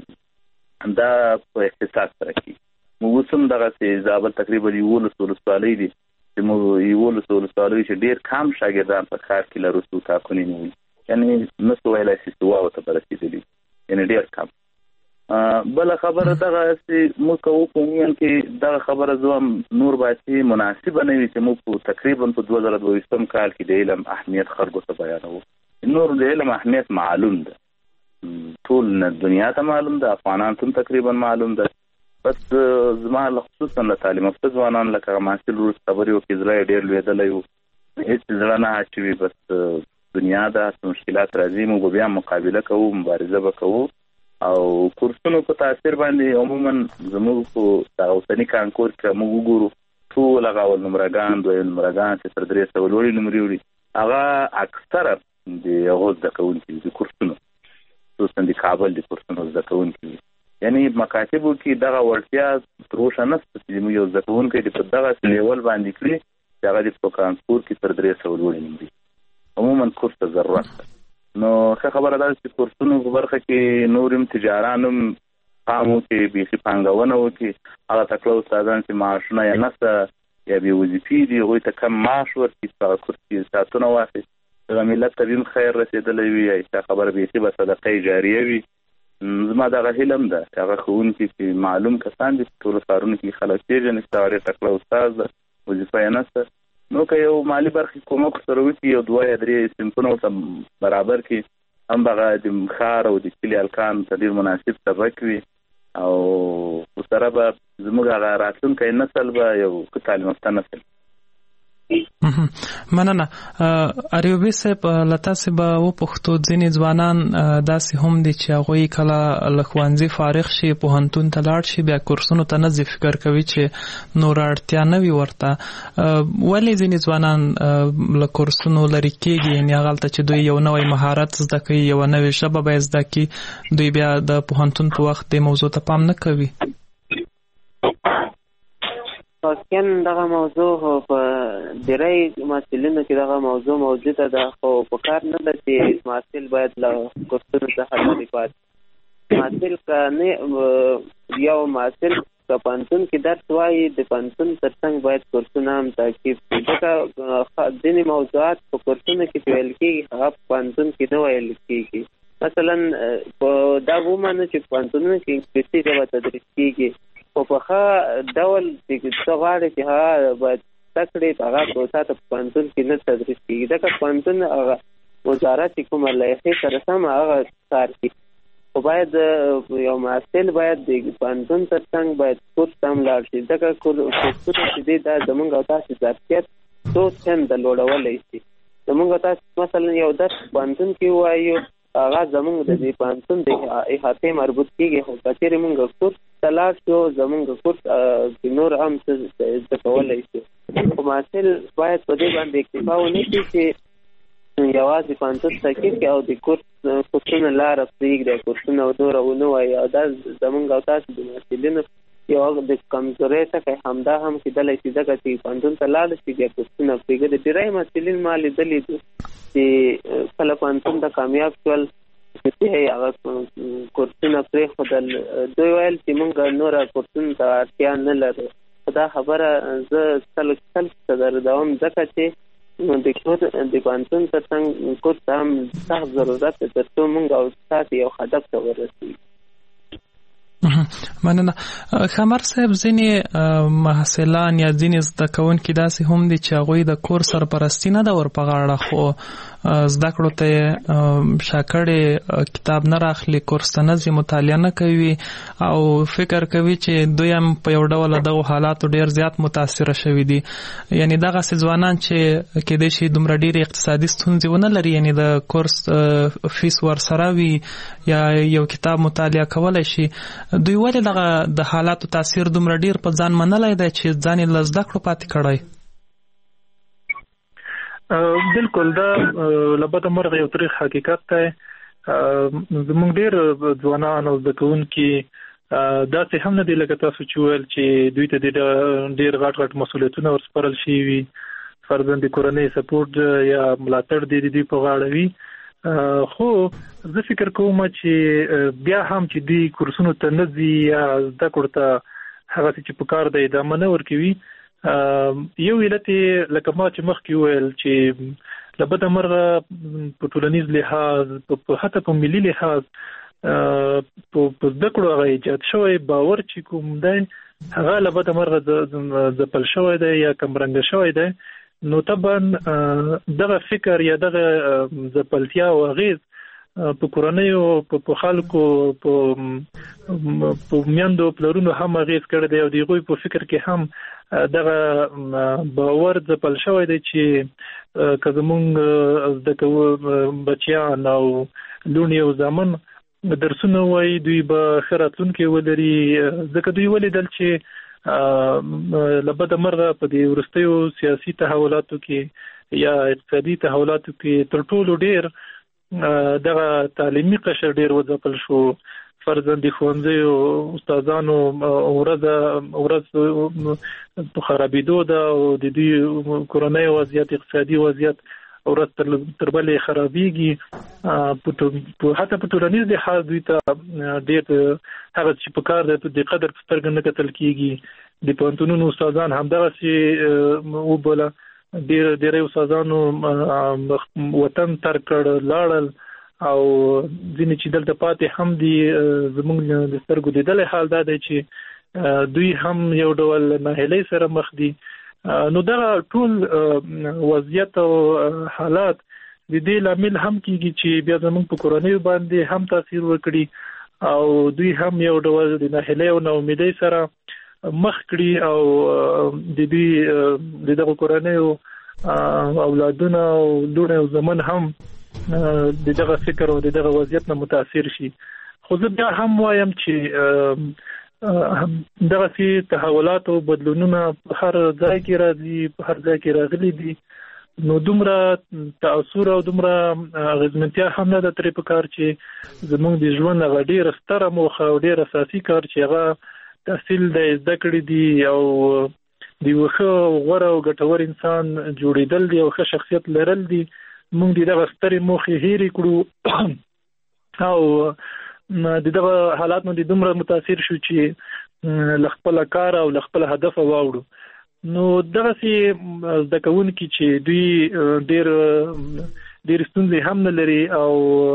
کېږي دا په اختصاص سره کېږي. موږ اوس هم دغسې زابل تقریبا 11 ولسوالۍ دي چې موږ 11 ولسوالیو چې ډېر کم شاګردان په ښار کې لرو چې اطاقونه نیولي، یعنې نسو ویلی چې سواو ته به رسېدلي، یعنې ډېر کم. بله خبره دغه چې موږ کوو په عموما کې دغه خبره زه هم نور باید مناسبه نه وي چې موږ تقریبا په 2022 کال کې د علم اهمیت خلکو ته بیانوو. نور د علم اهمیت معلوم ده، ټول دنیا ته معلوم ده، افغانان ته تقریبا معلوم ده. بس زما خصوصا له تعلیم یافته ځوانان لکه محصل روز خبرې وکړي زړه ډېر لوېدلی و هېڅ زړه نه اچوي بس دنیا ده مشکلات راځي موږ بیا مقابله کوو مبارزه به کوو او کورسونو په تاثیر باندې عموما زموږ په دغه اوسني کانکور کې موږ وګورو ټول هغه اول نمرګان دویم نمرګان چې تر 300 لوړې نمرې وړي هغه اکثره د هغو زده کوونکي د کورسونو خصوصا د کابل د کورسونو زده کوونکي یعنی مکاتبو کې دغه وړتیا تر اوسه نشته چې موږ یو زده کوونکی د په دغه لیول باندې کړي چې هغه د په کانکور کې تر 300 لوړې نمرې عموما کورس ته ضرورت ده نو ښه خبره ده چې کورسونو په برخه کې نورم تجارانو قامو کې بیخي پانګونه وکړي هغه تکړه استادان چې معاشونه یې نشته یا بې وظیفې دي هغوی ته کم معاش ورکړي په هغه کورس کې ساعتونه واخلي دغه ملت ته بیم خیر رسېدلی وي ښه خبره بیخي به صدقه جاریه وي زما دغه هیله هم ده چې هغه ښوونکي چې معلوم کسان دي په ټولو ښارونو کې خلک پېژني چې هغه ډېر تکړه استاد ده وظیفه یې نشته نو که یو مالي برخې کومک سره وکړي یو 2 یا 3 صنفونه ورته برابر کړي هم به هغه د ښار او د کلي هلکانو ته ډېر مناسب سبق وي او ورسره به زموږ هغه راتلونکی نسل به یو ښه تعلیم یافته نسل مننه اریوبي صاحب له تاسې به وپوښتو ځینې ځوانان داسې هم دي چې هغوی کله له ښوونځي فارغ شي پوهنتون ته لاړ شي بیا کورسونو ته نه ځي فکر کوي چې نور اړتیا نه وي ورته ولې ځینې ځوانان له کورسونو لرې کېږي یعنې هغلته چې دوی یو نوی مهارت زده کوي یوه نوې ژبه به یې زده کړي دوی بیا د پوهنتون په وخت دې موضوع ته پام نه کوي واقعا دغه موضوع په ډېری محصلینو کې دغه موضوع موجوده ده خو په کار نه ده چې محصل باید له کورسونو څخه لرې پاتې محصل که نه یو محصل که پوهنتون کې درس وایي د پوهنتون تر څنګ باید کورسونه هم تعقیب کړي ځکه ځینې موضوعات په کورسونو کې چې ویل کېږي هغه په پوهنتون کې نه ویل کېږي مثلا دا ومنو چې پوهنتونونو کې انګلیسي ژبه تدریس کېږي خو په ښه ډول چې څه غواړې چې هغه باید زده کړې هغه تا ته په پوهنتون کې نه تدریس کېږي ځکه پوهنتون هغه وزارت چې کومه لایحې سره سم هغه کار کوي خو باید یو محصل باید د پوهنتون تر څنګ باید کورس ته هم لاړ شي ځکه کورسونه چې دی دا زموږ او تاسې ظرفیت څو چنده لوړولی شي زموږ او تاسې مثلا یو درس پوهنتون کې ووایو هغه زموږ د دې پوهنتون د احاطې مربوط کېږي خو که چېرې موږ کورس ته لاړ شو زموږ کورس نور هم څه زده کولی شو خو محصل باید په دې باندې اکتفا ونه کړي چې یوازې پوهنتون تعقیب کړي او د کورسونو لاره پرېږدي کورسونه نوره ونه وایي او دا زموږ او تاسو د محصلینو یو د کمزورۍ څخه همدا هم کېدلی شي ځکه چې پوهنتون ته لاړ شي بیا کورسونه پرېږدي ډېری محصلین ما لیدلي دي چې کله پوهنتون ته کامیاب شول چې هغه کورسونه پرېښودل دوی ویل چې موږ نوره کورسونو ته اړتیا نه لرو خو دا خبره زه تل دردوم ځکه چې د پوهنتون تر څنګ کورس ته هم سخت ضرورت دی تر څو موږ او تاسې یو هدف ته ورسېږو مننه خمر صاحب ځینې محصلان یا ځینې زده کوونکي داسې هم دي چې هغوی د کور سرپرستي نه ده ور په غاړه خو زده کړو ته شاکړې کتاب نه راخلي کورس ته نه ځي مطالعه نه کوي او فکر کوي چې دوی هم په یو ډول دغو حالاتو ډېر زیات متاثره شوي دي یعنې دغسې ځوانان چې کېدای شي دومره ډېرې اقتصادي ستونزې ونه لري یعنې د کورس فیس ورسره وي یا یو کتاب مطالعه کولی شي دوی ولې دغه د حالاتو تاثیر دومره ډېر په ځان منلی دی چې ځان یې له زده کړو پاتې کړی بالکل دا لبته مرغه یو تاریخ حقیقت دی زموږ ډېر ځوانان او زده کوونکي داسې هم نه دي لکه تاسو چې ویل چې دوی ته ډېر غټ مسؤلیتونه ورسپارل شوي وي فرضاً د کورنۍ سپورټ یا ملاتړ د دوی په غاړه وي خو زه فکر کوم چې بیا هم چې دوی کورسونو ته نه ځي یا زده کړو ته هغسې چې په کار د ادامه نه ورکوي یو علت لکه ما چې مخکې وویل چې له بده مرغه په ټولنیز لحاظ حتی په ملي لحاظ په زده کړو هغه ایجاد شوی باور چې کوم دی هغه له بده مرغه ځپل شوی دی یا کمرنګه شوی دی نو طبعا دغه فکر یا دغه ځپلتیا او اغیز په کورنۍ او په خلکو په میندو پلرونو هم اغیز کړی دی او دغه په فکر کې هم دغه باور ځپل شوی دی چې که زمونږ زده کوو بچیان او لوڼې او زامن درسونه وایي دوی به ښه راتلونکی ولري، ځکه دوی ولیدل چې له بده مرغه په دې وروستیو سیاسي تحولاتو کې یا اقتصادي تحولاتو کې تر ټولو ډېر دغه تعلیمي قشر ډېر وځپل شو. فرضاً د ښوونځیو استادانو ورځ په خرابېدو ده او د دوی کورنۍ وضعیت، اقتصادي وضعیت ورځ تر بلې خرابېږي. حتی په ټولنیز لحاظ دوی ته ډېر هغه چې په کار دی د قدر په سترګه نه کتل کېږي. د پوهنتونونو استادان همدغسې وبوله، ډېری استادانو وطن ترک کړ، لاړل او ځینې چې دلته پاتې هم دي زموږ د سترګو لیدلی حال دا دی چې دوی هم یو ډول ناهیلۍ سره مخ دي. نو دغه ټول وضعیت او حالات د دې لامل هم کېږي چې بیا زموږ په کورنیو باندې هم تاثیر وکړي او دوی هم یو ډول د ناهیلۍ او ناامیدۍ سره مخ کړي او د دوی دغه کورنیو اولادونه او لوڼې او زامن هم دغه فکر او دغه وضعیت نه متاثر شي. خو زه بیا هم وایم چې دغه سي تحولات او بدلونونه په هر ځای کې راځي، په هر ځای کې راغلي دي، نو دومره تاثیر او دومره اغیزمنتیا هم نه ده ترې په کار چې زموږ د ژوند هغه ډېره ستره موخه او ډېر اساسي کار چې هغه تحصیل د زده کړې دي او د یو ښه غوره او ګټور انسان جوړېدل دي او ښه شخصیت لرل دي. موږ دغه سترې موخې هېرې کړو او دغه حالات نه دومره متاثر شو چې له خپل کار او له خپل هدف واوړو. نو دغسې زده کوونکي چې دوی ډېر ستونزې هم نه لري او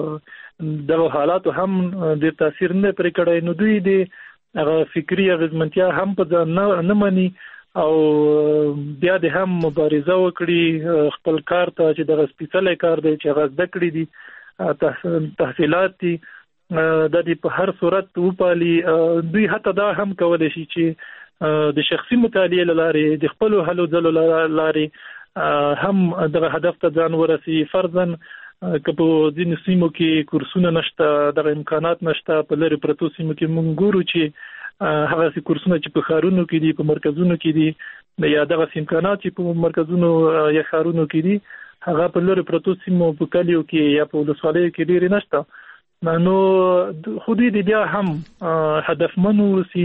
دغه حالاتو هم ډېر تاثیر نه پرې کړی، نو دوی د هغه فکري اغیزمنتیا هم په ځان نه مني او بیا د هم مبارزه وکړي خپل کار ته چې دغه سپېڅلی کار دی چې هغه زده کړي دي، تحصیلات دي، د دې په هر صورت وپالي. دوی حتی دا هم کولی شي چې د شخصي مطالعې له لارې د خپلو هلو ځلو له لارې هم دغه هدف ته ځان ورسي. فرضاً که په ځینو سیمو کې کورسونه نشته، دغه امکانات نشته، په لرې پرتو سیمو کې موږ ګورو چې هغه کورسونه چې په ښارونو کې دي، په مرکزونو کې دي، یا دغه امکانات چې په مرکزونو یا ښارونو کې دي، هغه په لرې پرتو سیمو په کلیو کې یا په ولسوالیو کې ډېرې نشته. نو خو دوی بیا هم هدفمن اوسي،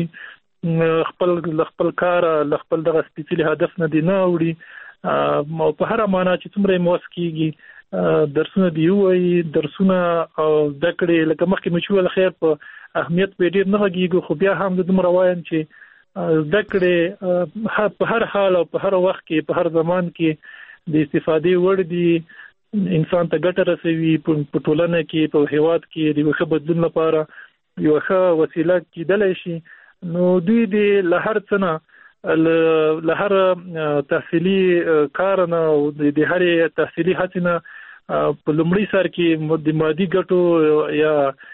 خپل کار له خپل دغه سپېڅلي هدف نه دي نه اوړي او په هره معنا چې څومره یې وس کېږي درسونه دی وایي، درسونه او زده کړې لکه مخکې مې چې ویل خیر په اهمیت به ډېر نه غږېږو، خو بیا هم زه دومره وایم چې زده کړې په هر حال او په هر وخت کې په هر زمان کې د استفادې وړ دي، انسان ته ګټه رسوي، په ټولنه کې په هېواد کې د یو ښه بدلون لپاره یو ښه وسیله کېدلی شي. نو دوی له هر څه نه، له هر تحصیلي کار نه او د هرې تحصیلي هڅې نه په لومړي سر کې د مادي ګټو یا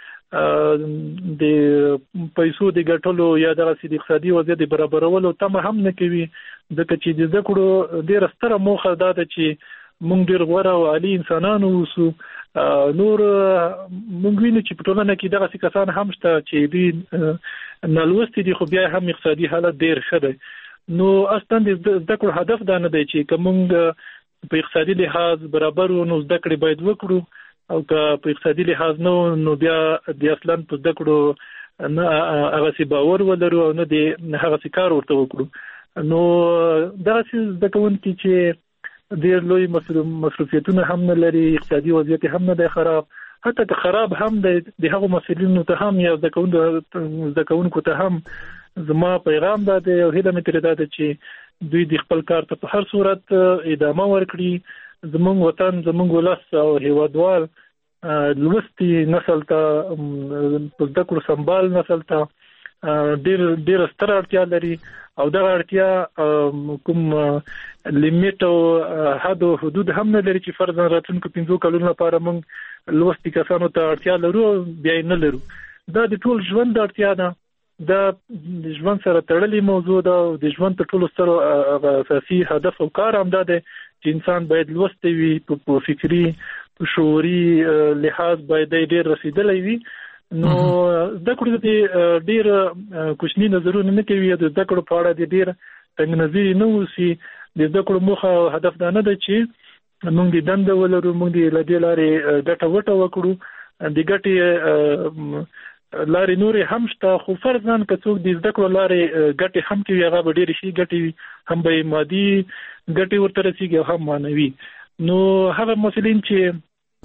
د پیسو د ګټلو یا دغسې د اقتصادي وضعیت د برابرولو تمه هم نه کوي، ځکه چې د زده کړو ډېره ستره موخه دا ده چې موږ ډېر غوره او عالي انسانان اوسو. نور موږ وینو چې په ټولنه کې دغسې کسان هم شته چې دوی نالوستي دي خو بیا هم اقتصادي حالت ډېر ښه دی. نو اصلا د زده کړو هدف دا نه دی چې که موږ په اقتصادي لحاظ برابر وو نو زده کړې باید وکړو، او که په اقتصادي لحاظ نه نو بیا د اصلا په زده کړو نه هغسې باور ولرو او نه د هغسې کار ورته وکړو. نو دغسې زده کوونکي چې ډېر لوی مصروفیتونه هم نه لري، اقتصادي وضعیت هم نه دی خراب، حتی که خراب هم دی، د هغو مسؤلینو ته هم یا زده کوونکو ته هم زما پیغام دا دی او هیله مې ترې دا ده چې دوی د خپل کار ته په هر صورت ادامه ورکړي. زموږ وطن، زموږ ولس او هیوادوال لوستي نسل ته، په زده کړو سمبال نسل ته ډېره ستره اړتیا لري او دغه اړتیا کوم لیمیټ او حد او حدود هم نه لري چې فرضاً راتلونکو 5 کلونو لپاره موږ لوستي کسانو ته اړتیا لرو بیا نه لرو. دا د ټول ژوند اړتیا ده، دا د ژوند سره تړلې موضوع ده. د ژوند ته ټول سره اساسي هدف او کار هم ده چې انسان باید لوستی وي، په فکری په شعوري لحاظ باید ډېر رسیدلی وي. نو زده کړو د ډېر کوچني نظرونه نه کوي، د زده کړو په اړه د ډېر څنګه نظر نه وسی. د زده کړو موخه او هدف دا نه ده چې موږ د دنده ولرو، موږ د لدې لارې ګټه وټه وکړو. د ګټې لارې نورې هم شته، خو فرضاً که څوک د زده کړو لارې ګټې هم کوي، هغه به ډېرې ښې ګټې وي، هم به مادي ګټې ورته رسېږي او هم معنوي. نو هغه مسلین چې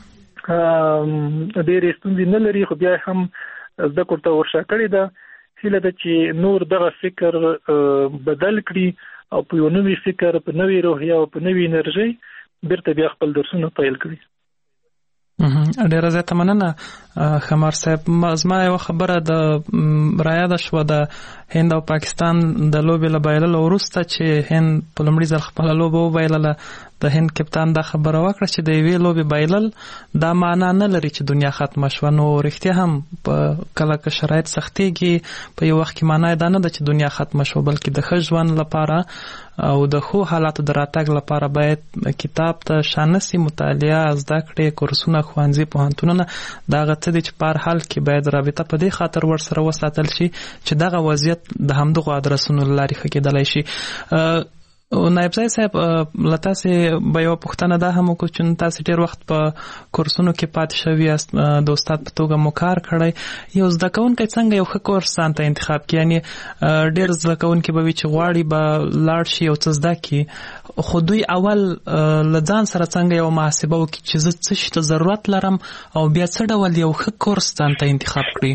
ډېرې ستونزې نه لري خو بیا هم زده کړو ته ورشا کړې ده، هیله ده چې نور دغه فکر بدل کړي او په یو نوي فکر، په نوي روحیه او په نوي انرژي بیرته بیا خپل درسونه پیل کړي. ډیره زیاته مننه خمار صاحب. زما یو خبره د رایاده شوه د هند او پاکستان د لوبې له بایللو وروسته چې هند په لومړي ځل خپله لوبه وبایلله. د هند کپتان دا خبره وکړه چې د یوې لوبې بایلل دا معنا نه لري چې دنیا ختمه شوه. نو رښتیا هم کله که شرایط سختېږي په یو وخت کې معنا دا نه ده چې دنیا ختمه شوه، بلکې د ښه ژوند لپاره او د ښو حالاتو د راتګ لپاره باید کتاب ته شانسي، مطالعه، زده کړې، کورسونه، ښوونځي، پوهنتونونه، دا هغه څه دي چې په هر حال کې باید رابطه په دې خاطر ورسره وساتل شي چې دغه وضعیت د همدغو ادرسونو له لارې ښه کېدلی شي. نایب صاحب له تاسې به یوه پوښتنه دا هم وکړو چې تاسې ډېر وخت په کورسونو کې پاتې شوي یاست، د استاد په توګه مو کار کړی. یو زده کوونکی څنګه یو ښه کورس ځان ته انتخاب کړي؟ یعنې ډېر زده کوونکي به وي چې غواړي به لاړ شي یو څه زده کړي، خو دوی اول له ځان سره څنګه یو محاسبه وکړي چې زه څه شي ته ضرورت لرم او بیا څه ډول یو ښه کورس ځان ته انتخاب کړي.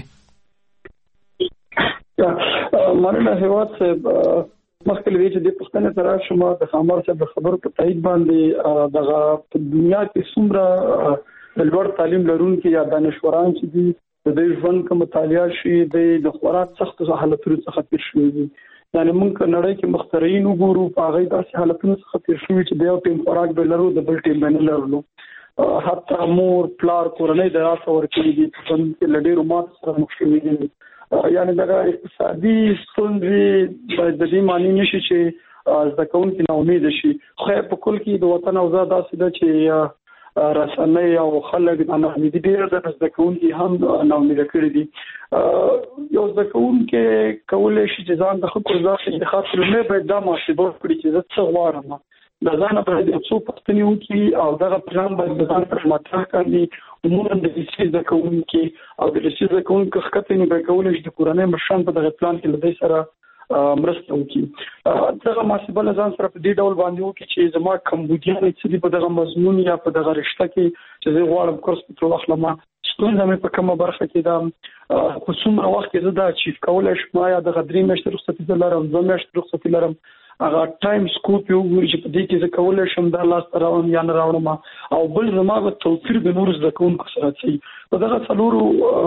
مننه هیواد صاحب. مخکې له دې چې د پښتنې سره شما د خامار صاحب خبرو په تایید باندې دغه په دنیا کې څومره لوړ تعلیم لرونکي یا دانشوران چې دي د دې ژوند کوم مطالعه شي د خوراک سخت حالتونو څخه تیر شوي دي. یعنی موږ نړۍ کې مخترعين وګورو، په هغه داسې حالتونو څخه تیر شوي چې د یو ټیم خوراک به لرو، د بل ټیم به نه لرلو. حتی مور پلار کورنۍ د راسه ورکړي دي چې لډېرو مات سره مخ شوي دي. یعنی دغه اقتصادي ستونزې باید د دې معنی نشي چې زده کوونکي نا امید شي. خو په کل کې د وطن اوضاع داسې ده چې رسنۍ او خلک د نا امیدي ډېر د زده کوونکي هم نا امید کړي دي. یو زده کوونکي کولی شي چې ځان د ښه کورس انتخاب کړي، نه باید دا محاسبه وکړي چې زه څه غواړم. د ځان باید یو څو پوښتنې وکړي او دغه پلان باید د ځان سره مطرح کړي. عموما د لیسې زده کوونکي او د لیسې زده کوونکو ښکته نه به کولی شي د کورنۍ مشران په دغه پلان کې له دوی سره مرسته وکړي. دغه محاسبه له ځان سره په دې ډول باندې وکړي چې زما کمبودیانې څه دي په دغه مضمون یا په دغه رشته کې چې زه غواړم کورس پکې واخلم، ستونزه مې په کومه برخه کې ده، خو څومره وخت کې زه دا اچیف کولی شم، یا دغه 3 میاشتې رخصتي لرم، 2 میاشتې رخصتي لرم. هغه ټایم سکوپ یو وګورئ چې په دې کې زه کولی شم دا لاس ته راوړم یا نه راوړم، او بل زما به توپیر د نورو زده کوونکو سره څه. په دغه څلورو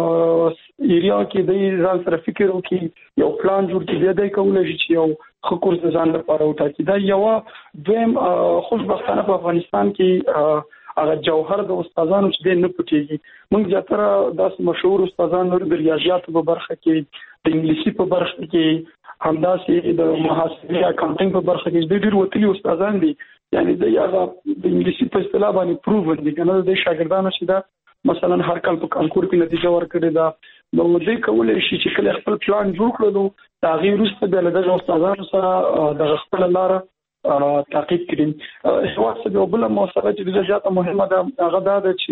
ایریا کې د ځان سره فکر وکړي، یو پلان جوړ کړي، بیا دی کولی شي چې یو ښه کورس د ځان لپاره وټاکي. دا یوه دویم خوشبختانه په افغانستان کې هغه جوهر د استادانو چې دی نه پټېږي. موږ زیاتره داسې مشهور استادان لرو د ریاضیاتو په برخه کې، د انګلیسي په برخه کې، همداسې د محاسبې اکاونټینګ په برخه کې ډېر وتلي استادان دي. یعنی د انګلیسي په اصطلاح باندې پروون دي کنه د شاګردانو چې دا مثلا هر کال په کانکور کې نتیجه ورکړي دا، نو دوی کولی شي چې کله خپل پلان جوړ کړو دا غي وروسته بیا له دغه استادانو سره د خپل لار تعقیب کړي. هیواد څخه یو بل مسله چې ډېره زیاته مهمه ده هغه دا ده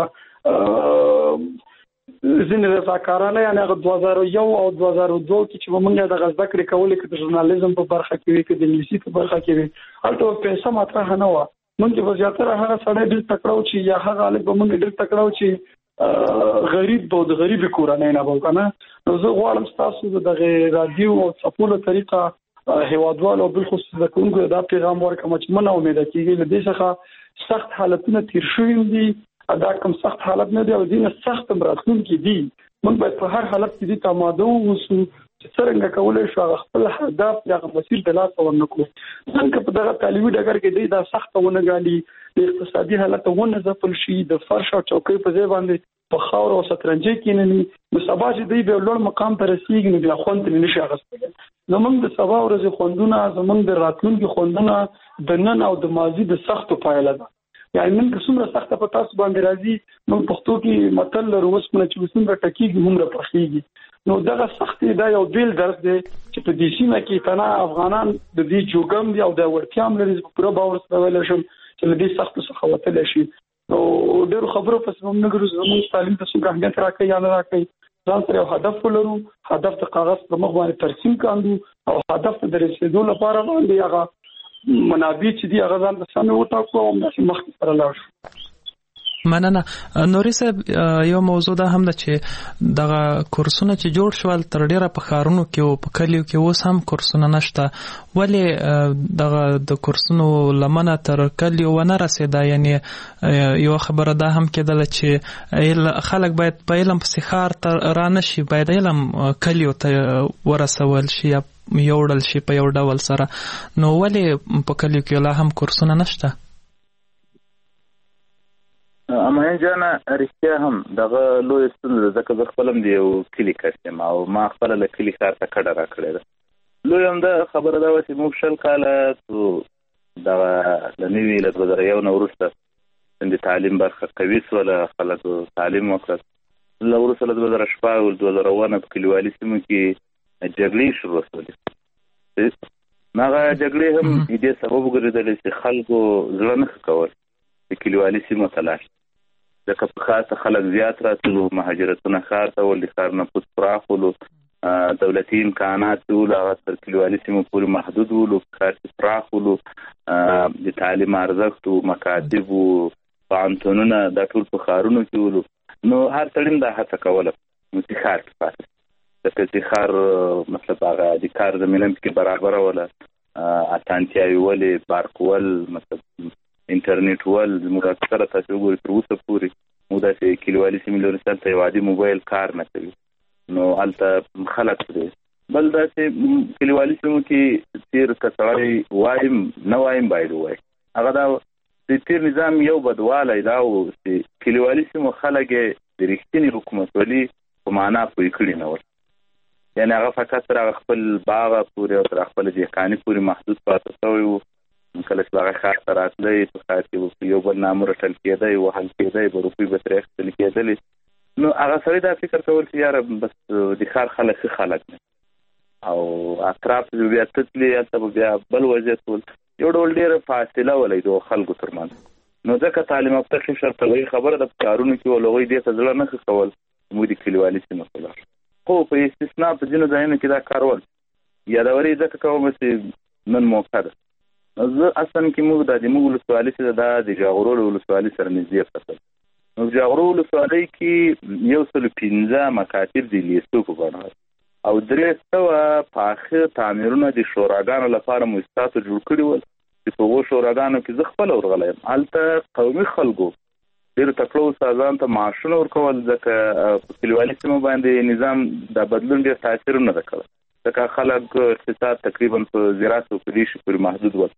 چې ځینې رضاکارانه یعنې هغه 2001 او 2002 کې چې موږ د زده کړې کولې کې د ژورنالیزم په برخه کې وي، کې د انګلیسي په برخه کې وي، هلته پیسه مطرح نه وه. موږ به زیاتره هغه سړی ډېر تکړه و چې یا هغه هلک به موږ ډېر تکړه و چې غریب به د غریبې کورنۍ نه به و که نه. نو زه غواړم ستاسو د دغه راډیو او څپو له طریقه هیوادوالو او بالخصوص زده کوونکو دا پیغام ورکړم چې مه ناامیده کېږئ. له دې څخه سخت حالتونه تیر شوي دي، دا کوم سخت حالت نه دی او ځینې سخت هم راتلونکي دي. موږ باید په هر حالت کې دې ته آماده واوسو څنګه کولای شو خپل هدف د مسیر د لاس ورنکو. څنګه په دغه تعلیمي ډګر کې دا سخت ونه غالي د اقتصادي حالت ونه ځپل شي د فرش او چوکۍ په ځای باندې په خاور او سترنجي کې نه نو سبا چې دوی به لوړ مقام ته رسیږي نو بیا خوند نشي اخیستلی. زمونږ د سبا ورځې خوندونه زمونږ د راتلونکي خوندونه د نن او د ماضي د سختو پایله ده. یعنی نن که څومره سخته په تاسو باندې راځي موږ پښتو کې متل لرو اوسپنه چې څومره ټکیږي هومره پخېږي. نو دغه سختي دا یو بیل درس دی چې په دې سیمه کې تنا افغانان د دې جوګم دی او د ورتيام لري په پوره باور سره ویل شم چې له دې سختو څخه وتل شي. نو ډېر خبرو پس موږ نه ګرځو زموږ تعلیم ته څومره اهمیت راکړي یا نه راکړي ځان سره هدف ولرو هدف د کاغذ په مخ باندې ترسیم کاندو او هدف ته د رسیدو لپاره باندې هغه منابع چې دی هغه ځان ته سم وټاکو او مخکې سره لاړ شو. مننه. نوري صاحب یو موضوع ده هم ده چې دغه کورسونه چې جوړ شول تر ډیره په ښارونو کې او په کلیو کې اوس هم کورسونه نشته. ولې دغه د کورسونو لمنه تر کلیو ونه رسېده؟ یعنی یو خبره ده هم کېدله چې خلک باید په علم پسې ښار ته را نه شي، باید علم کلیو ته ورسول شي یا یوړل شي په یو ډول سره. نو ولې په کلیو کې لا هم کورسونه نشته؟ امین جانا رښتیا هم دغه لوی ستونزه ځکه زه خپل هم د یو کلي کس یم او ما خپله له کلي ښار ته کډه را کړې ده. لوی هم دا خبره ده چې موږ 20 کاله دغه له نوي له 2001 نه وروسته د تعلیم برخه قوي شوله، خلکو تعلیم وکړه. له وروسته له 2014 او 2009 په کلیوالي سیمو کې جګړې شروع شولې. هغه جګړې هم دې سبب وګرځېدلې چې خلکو زړه نه ښه کول د کلیوالي سیمو ته لاړ. ځکه په خاصه خلک زیات راتلو، مهاجرتونه ښار ته ول، د ښار نفوس پراخ ولو، دولتي امکانات ول هغه تر کلیوالي سیمو پورې محدود ولو، ښار کې پراخ ولو، د تعلیم ارزښت و مکاتب و پوهنتونونه دا ټول په ښارونو کې ولو. نو هر سړی دا هڅه کوله چې ښار کې پاتې شي، ځکه چې ښار مطلب هغه د کار زمینه پکې برابره وله، اسانتیاوې ولې، برق ول، مطلب انټرنیټ ول. موږ اکثره تاسو وګورئ تر اوسه پورې موږ داسې کلیوالي سیمې لرو چې هلته یو عادي موبایل کار نه کوي. نو هلته خلک دی. بل داسې کلیوالي سیمو کې تېر که سړی وایم نه وایم باید ووایي. هغه دا د تېر نظام یو بدوالی دا و چې کلیوالي سیمو خلک یې د رښتینې حکومتولي په معنا پوه کړي نه ول. یعنې هغه فقط تر هغه خپل باغه پورې او تر خپل دهقاني پورې محدود پاتې شوی و. کله چې هغه ښار ته راتلی په ښار کې یو بل نامه رټل کېدی، وهل کېدی، به روپۍ به ترې اخیستل کېدلې. نو هغه سړی دا فکر کول چې یاره بس د ښار خلک ښه خلک دي او اطراف به بیا تتلي، هلته به بیا بل وضعیت ول. یو ډول ډېره فاصله ولی د خلکو تر منځ. نو ځکه تعلیم یافته قشر ته وایي خبره ده په کارونو کې ول هغوی دې ته زړه نه ښه کول، موږ د کلیوالي سیمو ته لاړو. خو په استثنا په ځینو ځایونو کې دا کار ول. یادورې ځکه کوم چې نن موقع ده. زه اصلا کې موږ د موږ ولسوالۍ چې دا د جاغرو ولسوالۍ سره نږدې پرته. نو جاغرو ولسوالۍ کې 115 مکاتب د لیستو په بڼه او 300 پاخه تعمیرونه د شوراګانو لپاره مؤسساتو جوړ کړي ول چې په هغو شوراګانو کې زه خپله ورغلی یم. هلته قومي خلکو ډېرو تکړو استادانو ته معاشونه ورکول، ځکه په کلیوالي سیمو باندې نظام د بدلون ډېر تاثیر نه ده کړی، ځکه خلک اقتصاد تقریبا په زراعت او په دې شي پورې محدود ول.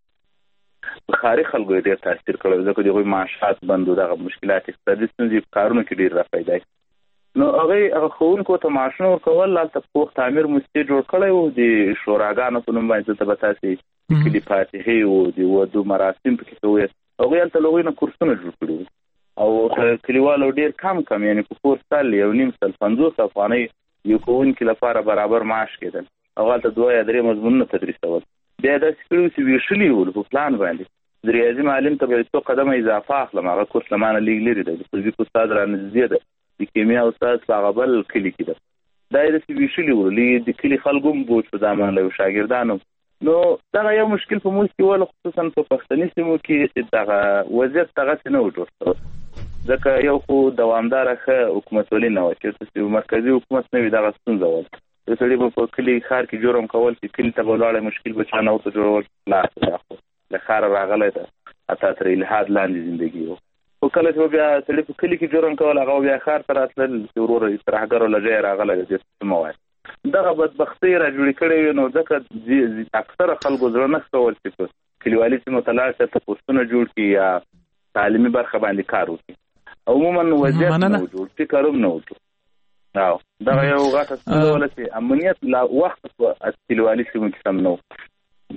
په ښاري خلکو یې ډېر تاثیر کړی، ځکه د هغوی معاشات بند و، دغه مشکلات اقتصادي ستونزې په کارونو کې ډېر راپیدا شي. نو هغه ښوونکو ته معاشونه ورکول، هلته پوخ تعمیر مؤسسې جوړ کړی و، د شوراګانو په نوم باندې ته به تاسې کلي فاتحې و، د ودو مراسم پکې کوي. هغوی هلته له هغوی نه کورسونه جوړ کړي وو او کلیوالو ډېر کم یعنې په کورس سال 1.5 سال 50 افغانۍ یو ښوونکي لپاره برابر معاش کېدل. هغه هلته 2 یا 3 مضمونونه تدریسول. بیا یې داسې کړي وو چې ویشلي ول په پلان باندې. د ریاضي معلم ته به 100 قدمه اضافه اخلم، هغه کورس له مانه لږ لرې دی. د فزیک استاد را نږدې ده، د کیمیا استاد په هغه بل کلي کې ده. دا یې داسې ویشلي ول، د کلي خلکو هم بوج په دا باندې له شاګردانو. نو دغه یو مشکل په موږ کې ول، خصوصا په پښتني سیمو کې دغه وضعیت دغسې نه و جوړ شوی، ځکه یو خو دوامداره ښه حکومتولي نه وه. چېرته چې مرکزي حکومت نه وي دغه ستونزه وه. یو سړي به په کلي ښار کې جرم کول چې کلي ته به ولاړی، مشکل به چا نه ورته جوړول، خلاص دا خو له ښاره راغلی ده، حتی تر الحاد لاندې زندګي و. خو کله چې بیا سړي په کلي کې جرم کول، هغه بیا ښار ته راتلل چې وروره ترهګرو له ځایه راغلی دی، څه مه وایه. دغه بدبختۍ را جوړې کړې وي، نو ځکه اکثره خلکو زړه نه کول چې په کلیوالي سیمو ته لاړ شي، تپوسونه جوړ کړي یا تعلیمي برخه باندې کار وکړي. عموما وضعیت نه و جوړ، فکر هم نه و جوړ. دغه یو غټه ستونزه وه چې امنیت لا وخت په کلیوالي سیمو کې سم نه و.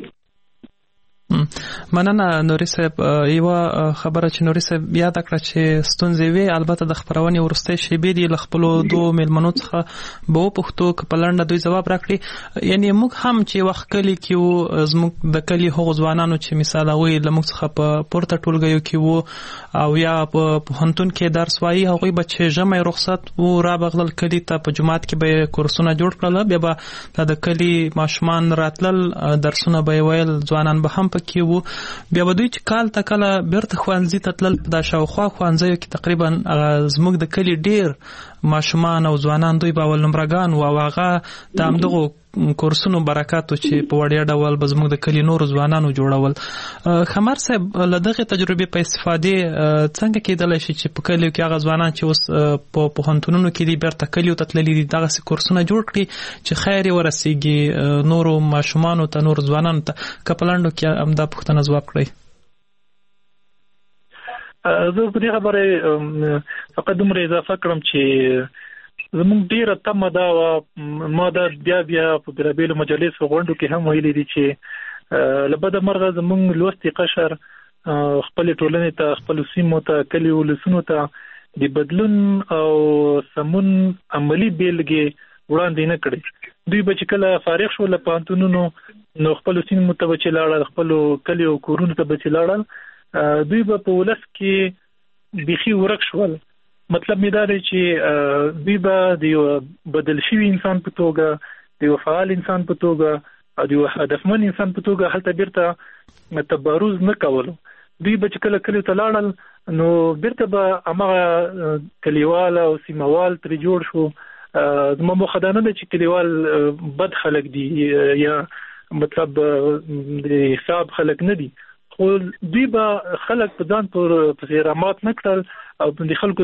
مننه نوري صاحب. یوه خبره چې نوري صاحب یاد کړه چې ستونزې وي، البته د خبرونې وروستۍ شیبې دي له خپلو دوه میلمنو څخه به وپوښتو که په لنډه دوی ځواب راکړي. یعنی موږ هم چې وخت کلي کې وو، زموږ د کلي هغو ځوانانو چې مثال هغوی له موږ څخه په پورته ټولګیو کې وو او یا په پوهنتون کې درس وایي، هغوی به چې ژمی رخصت وو رابغلل کلي ته، په جومات کې به یې کورسونه جوړ کړل، بیا به د کلي ماشومان راتلل، درسونه به یې ویل، ځوانان به هم کې وو. بیا به دوی چې کال ته کله بیرته ښوونځي ته تلل، په دا شاوخوا ښوونځیو کې تقریبا زموږ د کلي ډیر ماشومان او ځوانان دوی به اول نمرګان وو، او هغه د همدغو کورسونو برکاتو چې په وړیا ډول به زموږ د کلي نورو ځوانانو جوړول. خمر صاحب له دغې تجربې په استفادې څنګه کېدلی شي چې په کلیو کې هغه ځوانان چې اوس په پوهنتونونو کې دي بیرته کلیو ته تللي دي دغسې کورسونه جوړ کړي چې خیر یې ورسیږي نورو ماشومانو ته، نورو ځوانانو ته؟ که په لنډو کې همدا پوښتنه ځواب کړئ. زه په دې خبره فقط دومره اضافه کړم چې زموږ ډیره تمه دا وه، ما دا بیا په بېلابېلو مجالسو غونډو کې هم ویلي دي چې له بده مرغه زموږ لوستي قشر خپلې ټولنې ته، خپلو سیمو ته، کلیو ولسونو ته د بدلون او سمون عملي بیلګې وړاندې نه کړي. دوی به چې کله فارغ شول له پوهنتونونو، نو خپلو سیمو ته به چې لاړل، خپلو کلیو کورونو ته به چې لاړل، دوی به په ولس کې بیخي ورک شول. مطلب می دا دی چې دوی به د یو بدل شوي انسان په توګه، د یو فعال انسان په توګه او د یو هدفمن انسان په توګه هلته بیرته تبارز نه کولو. دوی به چې کله کلیو ته لاړل، نو بیرته به هماغه کلیوال او سیموال ترې جوړ شو. زما موخه دا نه ده چې کلیوال بد خلک دي یا مطلب د حساب خلک نه دي، خو دوی به خلک په ځان پسې رامات نه کړل او د خلکو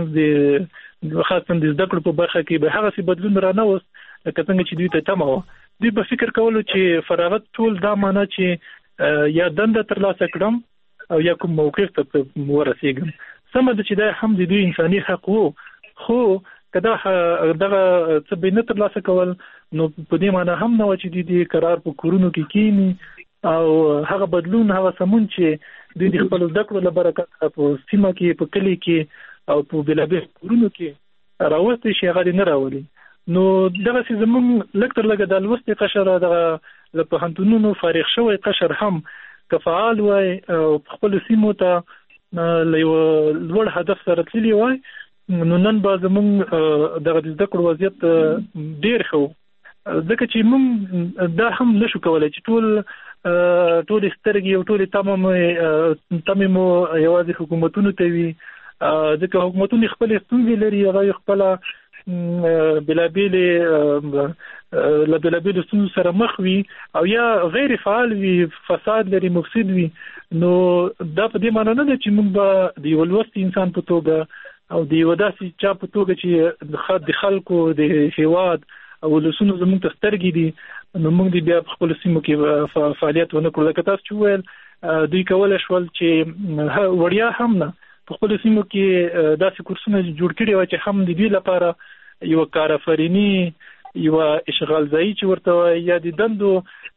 ترمنځ خاصه د زده کړو په برخه کې به هغسې بدلون رانوست لکه څنګه چې دوی ته تمه وه. دوی به فکر کولو چې فراغت ټول دا معنی چې یا دنده ترلاسه کړم او یا کوم موقف ته ورسېږم. سمه ده چې دا هم د دوی انساني حق وو، خو که دغه څه به نه ترلاسه کول، نو په دې معنی هم نه وه چې دوی قرار په کورونو کې کینی او هغه بدلون، هغه سمون چې دوی د خپل زده کړو له برکته په سیمه کې، په کلي کې او په بېلابېل کورونو کې راوستی شي، هغه نه راولي. نو دغسې زموږ لږ تر لږه د لوستي قشر، دغه له پوهنتونونو فارغ شوی قشر هم که فعال وای او په خپلو سیمو ته له یو لوړ هدف سره تللي وای، نو نن به زموږ دغه د زده کړو وضعیت ډېر ښه و. ځکه چې موږ دا هم نشو کولی چې ټولې سترګې او ټولې تمې مو یوازې حکومتونو ته وي، ځکه حکومتونه خپلې ستونزې لري، هغه خپله له بېلابېلو ستونزو سره مخ وي او یا غیر فعال وي، فساد لري، مفسد وي. نو دا په دې معنی نه ده چې موږ به د یو لوستي انسان په توګه او د یو داسې چا په توګه چې د خلکو د هېواد او ولسونو زموږ ته سترګې دي، نو موږ دې بیا په خپلو سیمو کې فعالیت ونه کړو. لکه تاسو چې وویل، دوی کولی شول چې وړیا هم نه په خپلو سیمو کې داسې کورسونه جوړ کړي وای چې هم د دوی لپاره یوه کارآفریني، یوه اشغال ځایي چې ورته وایي، یا د دندو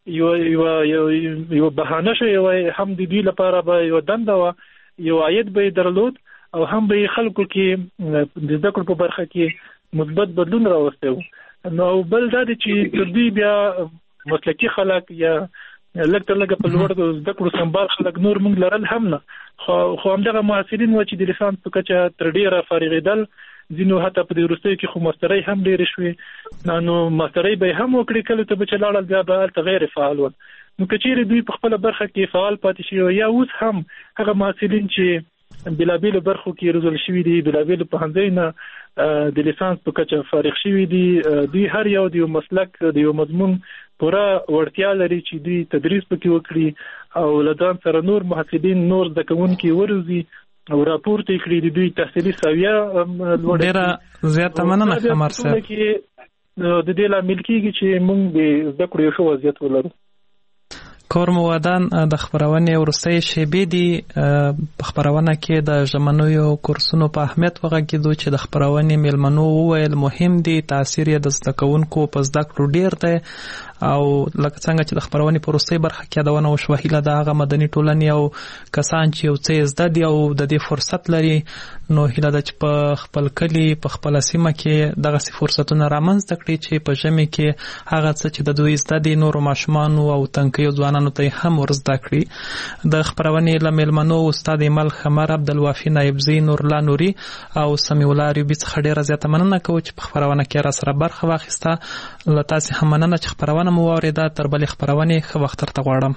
یوه بهانه شوې وای، هم د دوی لپاره به یوه دنده وه، یو عاید به یې درلود او هم به یې خلکو کې د زده کړو په برخه کې مثبت بدلون راوستی و. نو بل دا دی چې دوی بیا مسلکي خلک یا لږ تر لږه په لوړ زده کړو سمبال خلک نور موږ لرل هم نه، خو همدغه محصلین وو چې د لیسانس په کچه تر ډېره فارغېدل، ځینو حتی په دې وروستیو کې خو ماسترۍ هم ډېرې شوې، نو ماسترۍ به یې هم وکړې، کله ته به چې لاړل بیا به هلته غیر فعال ول. نو که چیرې دوی په خپله برخه کې فعال پاتې شي، یا اوس هم هغه محصلین چې بېلابېلو برخو کې روزل شوي دي، بېلابېلو پوهنځیو نه د لیسانس په کچه فارغ شوي دي، دوی هر یو د یو مسلک، د یو مضمون پوره وړتیا لري چې دوی تدریس پکې وکړي او له ځان سره نور محصلین، نور زده کوونکي وروزي او راپورته یې کړي د دوی تحصیلي سویه لوړه. ډېره زیاته مننه خمر صاحب. د دې لامل کېږي چې موږ د زده کړو یو ښه وضعیت ولرو. کور موادان د خبرونې وروستۍ شیبې دي. په خبرونه کې د ژمنیو کورسونو په اهمیت وغږېدو چې د خبرونې میلمنو وویل مهم دي، تاثیر یې د زده کوونکو په زده کړو ډیر دی او لکه څنګه چې د خبرونې په وروستۍ برخه کې یادونه وشوه، هیله د هغه مدني ټولنې او کسان چې یو څه زده دي او د دې فرصت لري، نو هیله ده چې په خپل کلي په خپله سیمه کې دغسې فرصتونه رامنځته کړي چې په ژمي کې هغه څه چې د دوی زده دي نورو ماشومانو او تنکیو ځوانانو ته هم ورزده کړي. د خبرونې له میلمنو استاد ایمل خمر، عبدالوافي نایبزي، نورالله نوري او سمیع الله ایوبي څخه ډېره زیاته مننه کوو چې په خبرونه کې راسره برخه واخیسته. له تاسې هم مننه چې خبرونه مو واورېده. تر بلې خبرونې ښه وخت درته غواړم.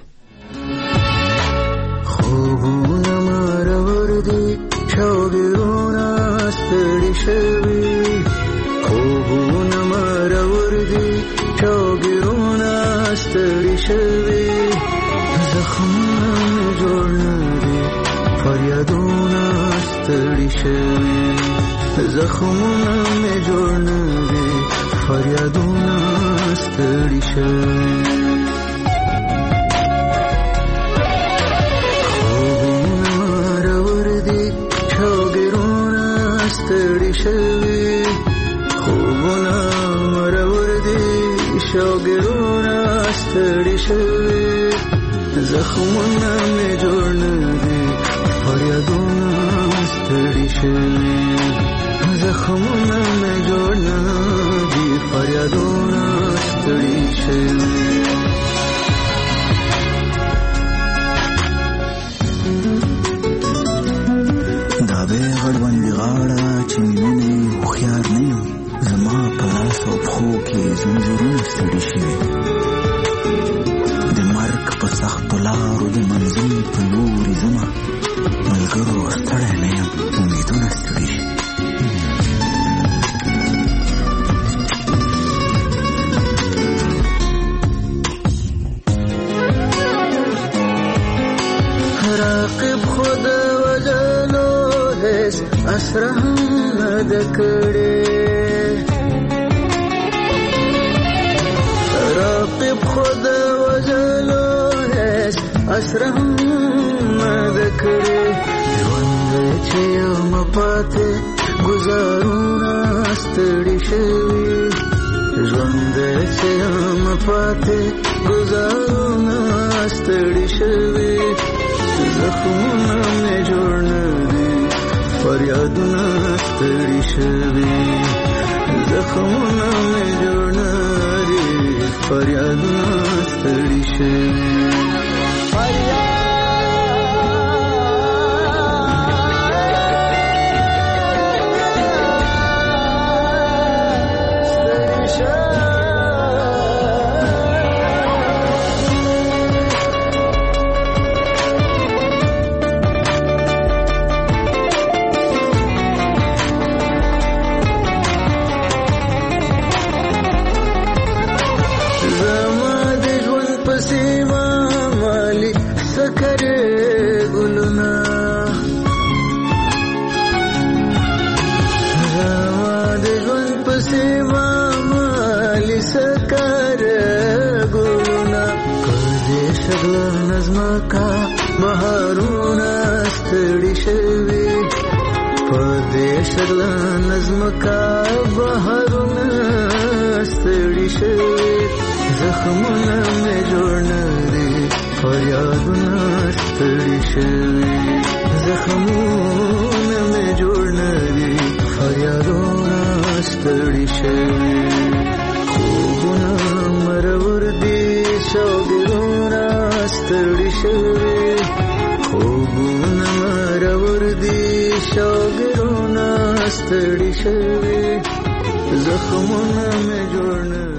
خوبونه مرور دي، شوګیرونه ستړي شوي، خوبونه مرور دي، شوګیرونه ستړي شوي، زخمونه مې جوړ نه دي، فریادونه ستړي شوي، زخمونه مې جوړ نه دي، فریادونه ستړي شوي. خوبونه مرور دي، شوګیرونه ستړي شوي، خوبونه مرور دي، شوګیرونه ستړي شوي، زخمونه مې جوړ نه دي، فریادونه ستړي شوي، زخمونه مې جوړ نه دي، فریادونه ستړي شوي. دا به غړوندې غاړه چې مینه هوښیار نه یم، زما په لاس او پښو کې زنځیرونه ستړي شوي، د مرګ په سختو لارو د منزل په لورې ځمه، ملګرو ستړی نه یم، امیدونه ستړي شي. راقب خود وجلو هیڅ اسره نه ده کړې، راقب خود وجلو هیڅ اسره نه ده کړې، ژوند چې یم پاتې ګزارونه ستړي شوي، ژوند چې یم پاتې ګزارونه ستړي شوي، زخمونه مې جوړ نه دي، فریادونه ستړي شوي، زخمونه مې جوړ نه دي، فریادونه ستړي شوي. بهارونه ستړي شوي، پردیس نظمکا بهارونه ستړي شوي، زخمونه مې جوړ نه دي، فریادونه ستړي شوي، زخمونه مې جوړ نه دي، فریادونه ستړي شوي. خوبونه مرور دي، شوګیرونه ستړي شوي، خوبونه مرور دي، شوګیرونه ستړي شوي، زخمونه مې جوړ نه